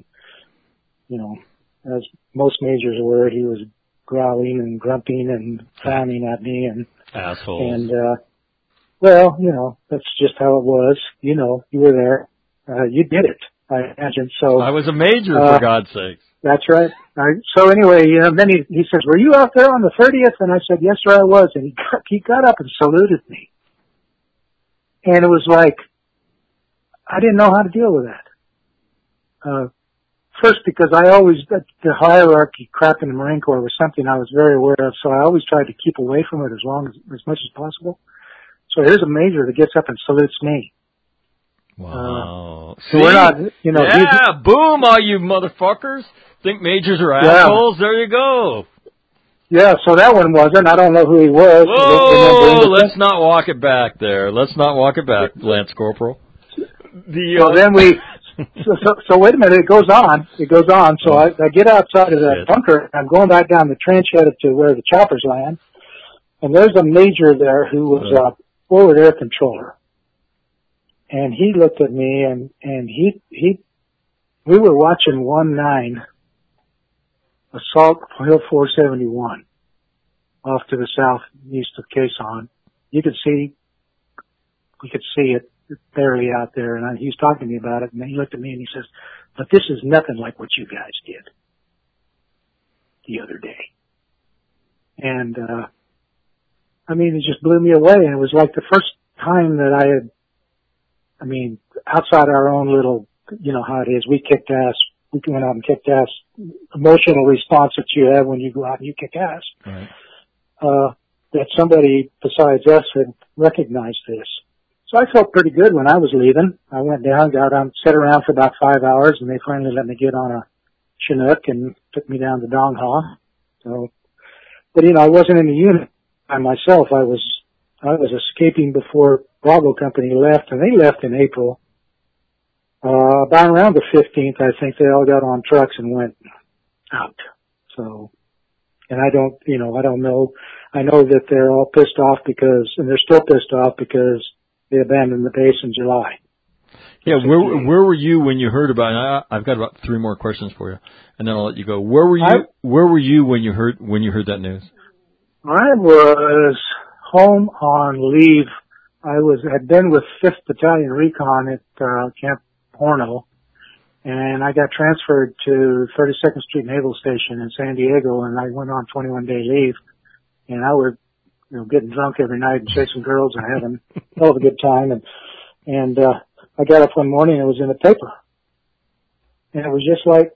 as most majors were, he was growling and grunting and frowning at me and assholes. And, that's just how it was. You were there. You did it, I imagine. So I was a major, for God's sakes. That's right. So anyway, then he says, "Were you out there on the 30th?" And I said, "Yes, sir, I was." And he got up and saluted me. And it was like, I didn't know how to deal with that. First, because the hierarchy crap in the Marine Corps was something I was very aware of, so I always tried to keep away from it as much as possible. So here's a major that gets up and salutes me. Wow. So we're not, yeah, boom, all you motherfuckers. Think majors are assholes? There you go. Yeah, so that one wasn't. I don't know who he was. Whoa, let's not walk it back there. Let's not walk it back, Lance Corporal. So then so wait a minute, it goes on. So I get outside of that bunker, I'm going back down the trench headed to where the choppers land, and there's a major there who was a forward air controller. And he looked at me and we were watching 1-9 Assault Hill 471 off to the southeast of Quezon. We could see it barely out there, and he was talking to me about it, and then he looked at me and he says, "But this is nothing like what you guys did the other day." And, it just blew me away, and it was like the first time that I had, outside our own little, how it is, we kicked ass, we went out and kicked ass, emotional response that you have when you go out and you kick ass, right. That somebody besides us had recognized this. So I felt pretty good when I was leaving. I went down, got on, sat around for about 5 hours, and they finally let me get on a Chinook and took me down to Dong Ha. So, but I wasn't in the unit by myself. I was escaping before Bravo Company left, and they left in April. About around the 15th, I think they all got on trucks and went out. So, and I don't know. I know that they're all pissed off and they're still pissed off because they abandoned the base in July. Yeah, where were you when you heard about it? I've got about 3 more questions for you, and then I'll let you go. Where were you when you heard that news? I was home on leave. had been with 5th Battalion Recon at Camp Horno, and I got transferred to 32nd Street Naval Station in San Diego, and I went on 21-day leave, and I was getting drunk every night and chasing girls and having a hell of a good time, and I got up one morning and it was in the paper. And it was just like,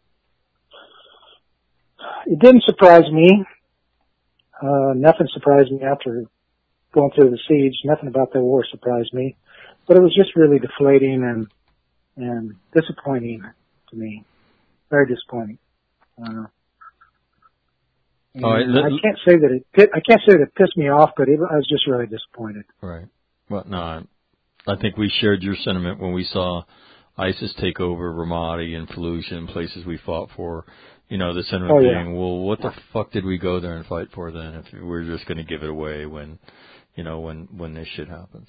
it didn't surprise me. Nothing surprised me after going through the siege. Nothing about the war surprised me. But it was just really deflating and disappointing to me. Very disappointing. All right, I can't say that it pissed me off, but I was just really disappointed. Right. Well, no, I think we shared your sentiment when we saw ISIS take over Ramadi and Fallujah and places we fought for. The sentiment being, well, what the fuck did we go there and fight for then if we're just going to give it away when this shit happens?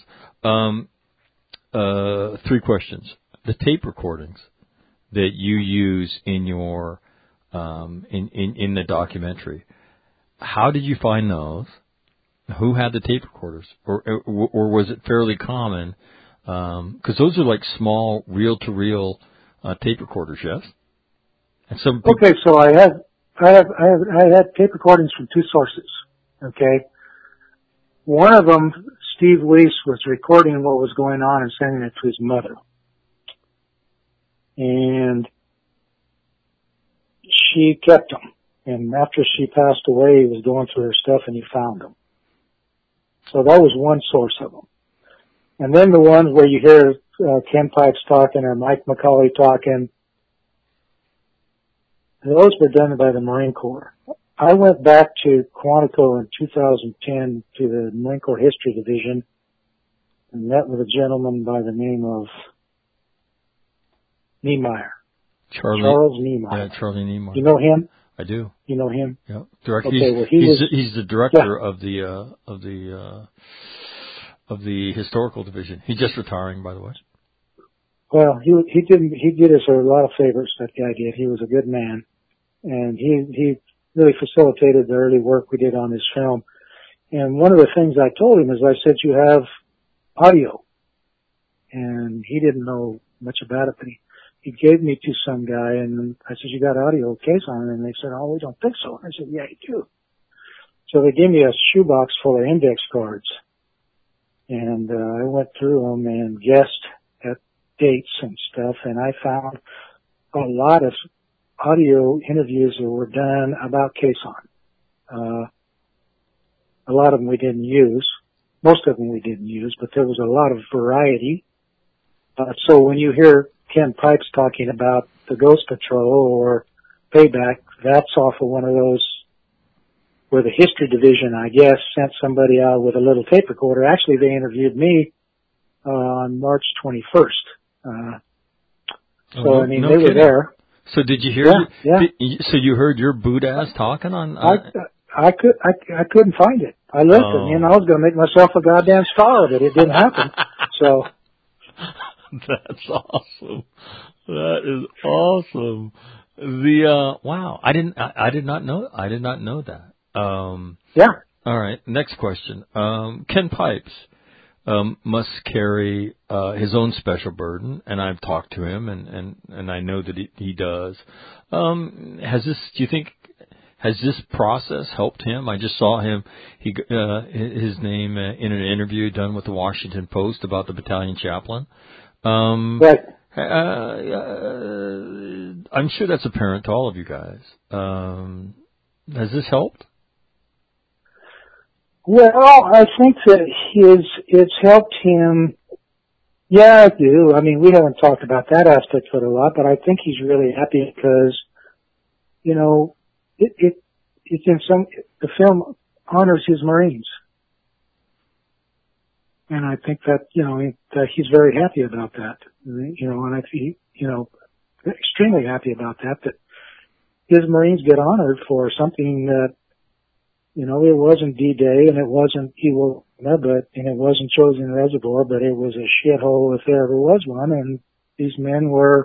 3 questions. The tape recordings that you use in your in the documentary, how did you find those? Who had the tape recorders, or was it fairly common? Because those are like small reel-to-reel tape recorders, yes. And some people... Okay, so I had tape recordings from 2 sources. Okay, one of them, Steve Weiss, was recording what was going on and sending it to his mother, and she kept them. And after she passed away, he was going through her stuff and he found them. So that was one source of them. And then the ones where you hear Ken Pipes talking or Mike McCauley talking, those were done by the Marine Corps. I went back to Quantico in 2010 to the Marine Corps History Division and met with a gentleman by the name of Niemeyer. Charles Niemeyer. Yeah, Charlie Niemeyer. You know him? I do. You know him? Yeah. He's the director of the historical division. He's just retiring, by the way. Well, he did us a lot of favors, that guy did. He was a good man. And he really facilitated the early work we did on this film. And one of the things I told him is I said, you have audio. And he didn't know much about it, but he gave me to some guy, and I said, "You got audio case on it?" And they said, "Oh, we don't think so." I said, "Yeah, you do." So they gave me a shoebox full of index cards, and I went through them and guessed at dates and stuff, and I found a lot of audio interviews that were done about Quezon. A lot of them we didn't use. Most of them we didn't use, but there was a lot of variety. So when you hear Ken Pipes talking about the Ghost Patrol or Payback, that's off of one of those where the history division, I guess, sent somebody out with a little tape recorder. Actually, they interviewed me on March 21st. They were there. So did you hear? Yeah. So you heard your boot ass talking on? I couldn't find it. I listened, I was going to make myself a goddamn star of it. It didn't happen. So. That's awesome. That is awesome. Wow. I did not know that. Yeah. All right. Next question. Ken Pipes must carry his own special burden, and I've talked to him, and I know that he does. Has this process helped him? I just saw him. His name in an interview done with the Washington Post about the battalion chaplain. Right. I'm sure that's apparent to all of you guys. Has this helped? Well, I think that it's helped him. Yeah, I do. I mean, we haven't talked about that aspect of it a lot, but I think he's really happy because, the film honors his Marines. And I think that, that he's very happy about that. And I think, extremely happy about that his Marines get honored for something that, it wasn't D-Day and it wasn't Iwo Jima, and it wasn't Chosin Reservoir, but it was a shithole if there ever was one. And these men were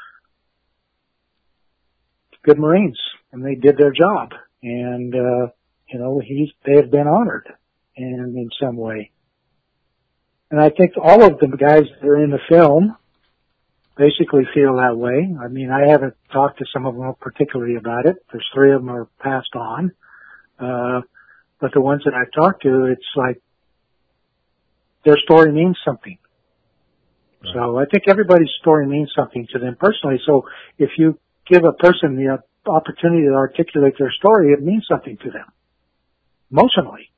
good Marines and they did their job. And, they have been honored and in some way. And I think all of the guys that are in the film basically feel that way. I mean, I haven't talked to some of them particularly about it. There's 3 of them are passed on. But the ones that I've talked to, it's like their story means something. Right. So I think everybody's story means something to them personally. So if you give a person the opportunity to articulate their story, it means something to them emotionally.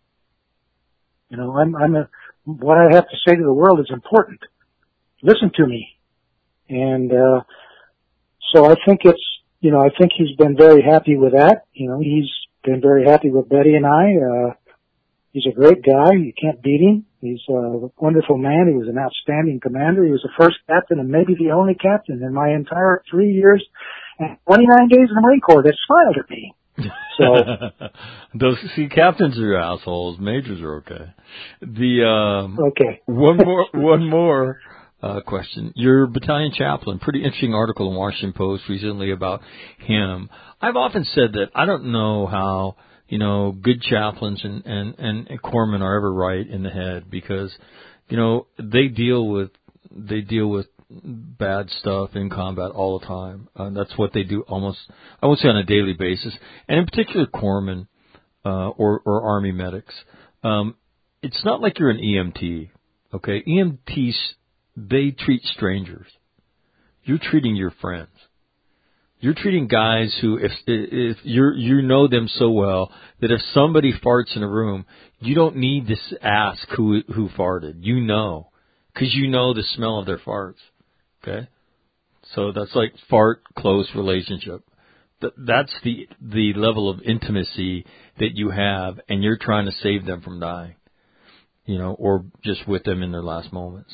What I have to say to the world is important. Listen to me. And, so I think I think he's been very happy with that. He's been very happy with Betty and I. He's a great guy. You can't beat him. He's a wonderful man. He was an outstanding commander. He was the first captain and maybe the only captain in my entire 3 years and 29 days in the Marine Corps that smiled at me. So, captains are assholes. Majors are okay. Okay. One more question. Your battalion chaplain, pretty interesting article in Washington Post recently about him. I've often said that I don't know how, good chaplains and corpsmen are ever right in the head because, they deal with bad stuff in combat all the time. That's what they do almost, I won't say on a daily basis. And in particular, corpsmen, or Army medics. It's not like you're an EMT, okay? EMTs, they treat strangers. You're treating your friends. You're treating guys who, if you know them so well that if somebody farts in a room, you don't need to ask who farted. Because you know the smell of their farts. Okay? So that's like fart close relationship. That's the level of intimacy that you have, and you're trying to save them from dying, or just with them in their last moments.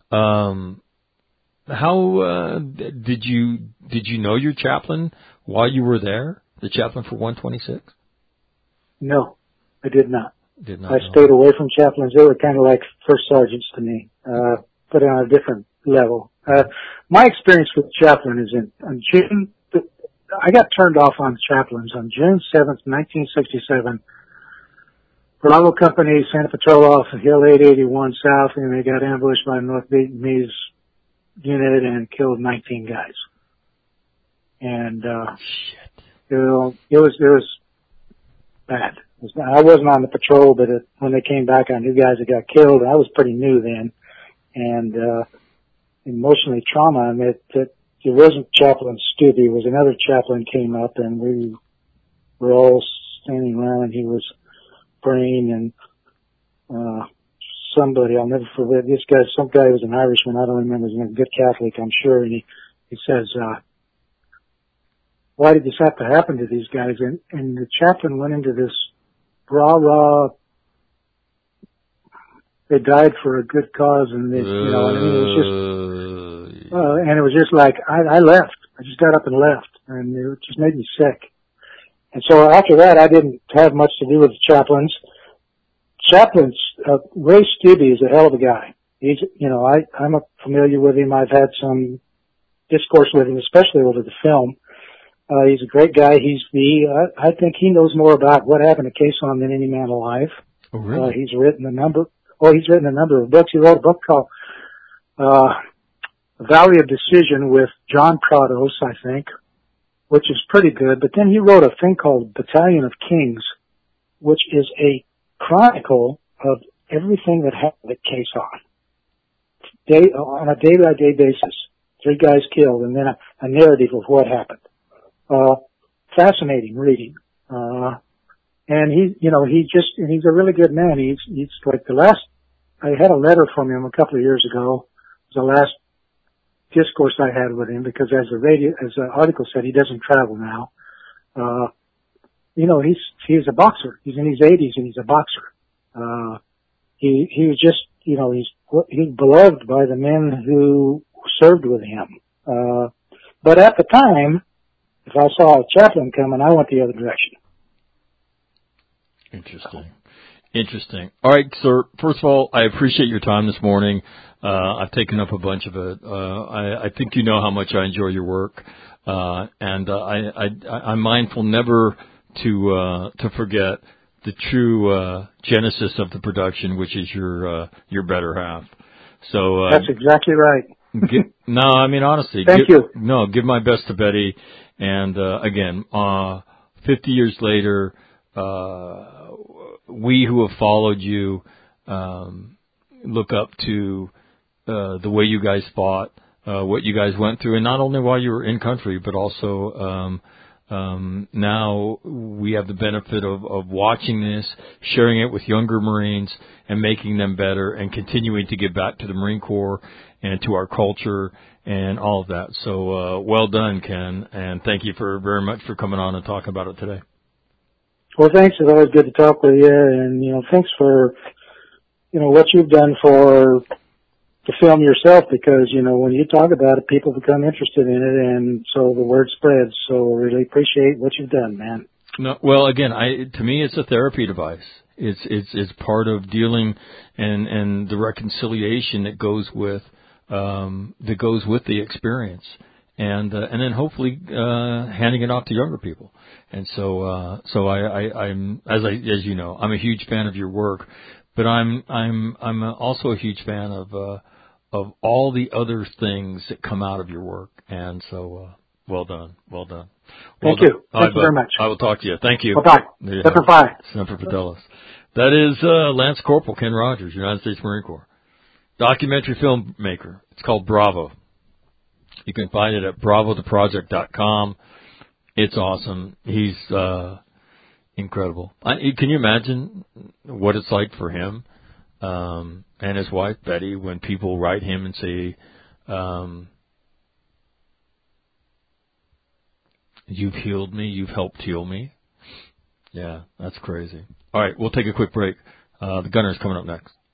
How did you know your chaplain while you were there? The chaplain for 126? No, I did not. I stayed away from chaplains. They were kind of like first sergeants to me, but on a different level. My experience with chaplain is on June. I got turned off on chaplains on June 7th, 1967. Bravo Company sent a patrol off Hill 881 south, and they got ambushed by North Vietnamese unit and killed 19 guys. And, Shit. it was bad. I wasn't on the patrol, but when they came back, I knew guys that got killed. I was pretty new then. And, emotionally trauma, and that it wasn't Chaplain Stubbe, it was another chaplain came up, and we were all standing around, and he was praying, and somebody, I'll never forget, some guy was an Irishman, I don't remember his name, good Catholic, I'm sure, and he says, why did this have to happen to these guys? And the chaplain went into this rah-rah, they died for a good cause, and they, you know, I mean, it was just, and it was just like, I left. I just got up and left, and it just made me sick. And so after that, I didn't have much to do with the chaplains. Ray Stubbe is a hell of a guy. He's, you know, I'm familiar with him. I've had some discourse with him, especially over the film. He's a great guy. I think he knows more about what happened to Quezon than any man alive. Oh, really? He's written a number of books. He wrote a book called, Valley of Decision with John Prados, I think, which is pretty good. But then he wrote a thing called Battalion of Kings, which is a chronicle of everything that happened at Quezon. On a day-by-day basis. 3 guys killed, and then a narrative of what happened. Fascinating reading. And he's a really good man. He's like I had a letter from him a couple of years ago. It was the last discourse I had with him, because as the article said, he doesn't travel now. He's a boxer. He's in his 80s and he's a boxer. He was just, he's beloved by the men who served with him. But at the time, if I saw a chaplain coming, I went the other direction. Interesting. All right, sir. First of all, I appreciate your time this morning. I've taken up a bunch of it. I think you know how much I enjoy your work, and I'm mindful never to forget the true genesis of the production, which is your better half. So that's exactly right. No, I mean honestly. Thank you. No, give my best to Betty, and again, 50 years later. We who have followed you look up to the way you guys fought, what you guys went through, and not only while you were in country, but also now we have the benefit of watching this, sharing it with younger Marines, and making them better, and continuing to give back to the Marine Corps and to our culture and all of that. So well done, Ken, and thank you very much for coming on and talking about it today. Well, thanks. It's always good to talk with you, and, thanks for, what you've done for the film yourself, because, when you talk about it, people become interested in it, and so the word spreads. So really appreciate what you've done, man. No, well, again, to me, it's a therapy device. It's part of dealing and the reconciliation that goes with the experience. And then hopefully, handing it off to younger people. And so I'm, as you know, I'm a huge fan of your work, but I'm also a huge fan of all the other things that come out of your work. And so, well done. Thank you. Thank you very much. I will talk to you. Thank you. Bye-bye. Yeah. Semper Fi. Semper Fidelis. That is, Lance Corporal Ken Rogers, United States Marine Corps. Documentary filmmaker. It's called Bravo. You can find it at bravotheproject.com. It's awesome. He's incredible. Can you imagine what it's like for him and his wife, Betty, when people write him and say, you've healed me, you've helped heal me? Yeah, that's crazy. All right, we'll take a quick break. The Gunner's coming up next.